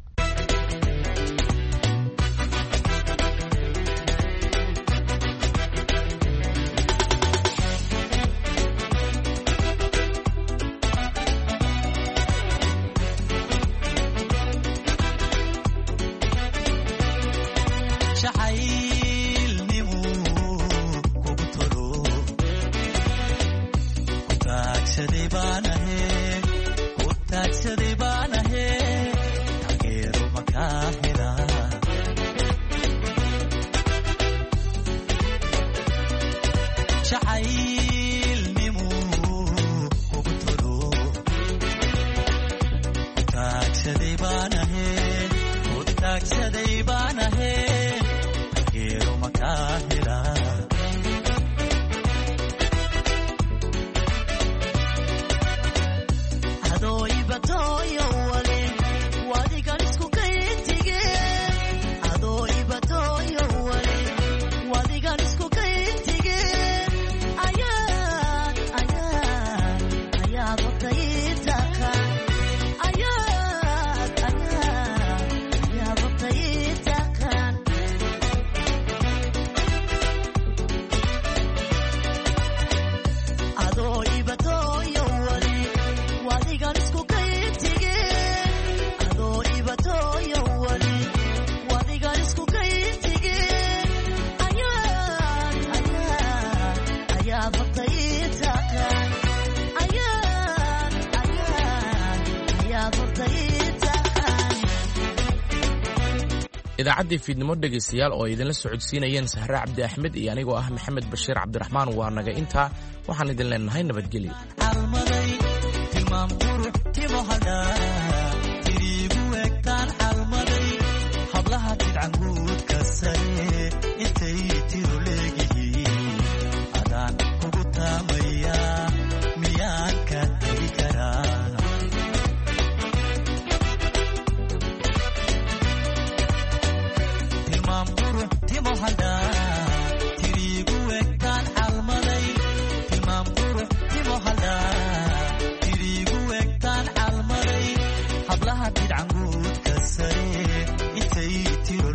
idaacaddii fiidnimo dhegaystayaal oo idinla socodsiinayeen sahre cabdi axmed iyo anigoo ah maxamed bashiir cabdiraxmaan waa naga intaa waxaan idin leenahay nabadgelyo hablaha bidcanguudka sare intay tiro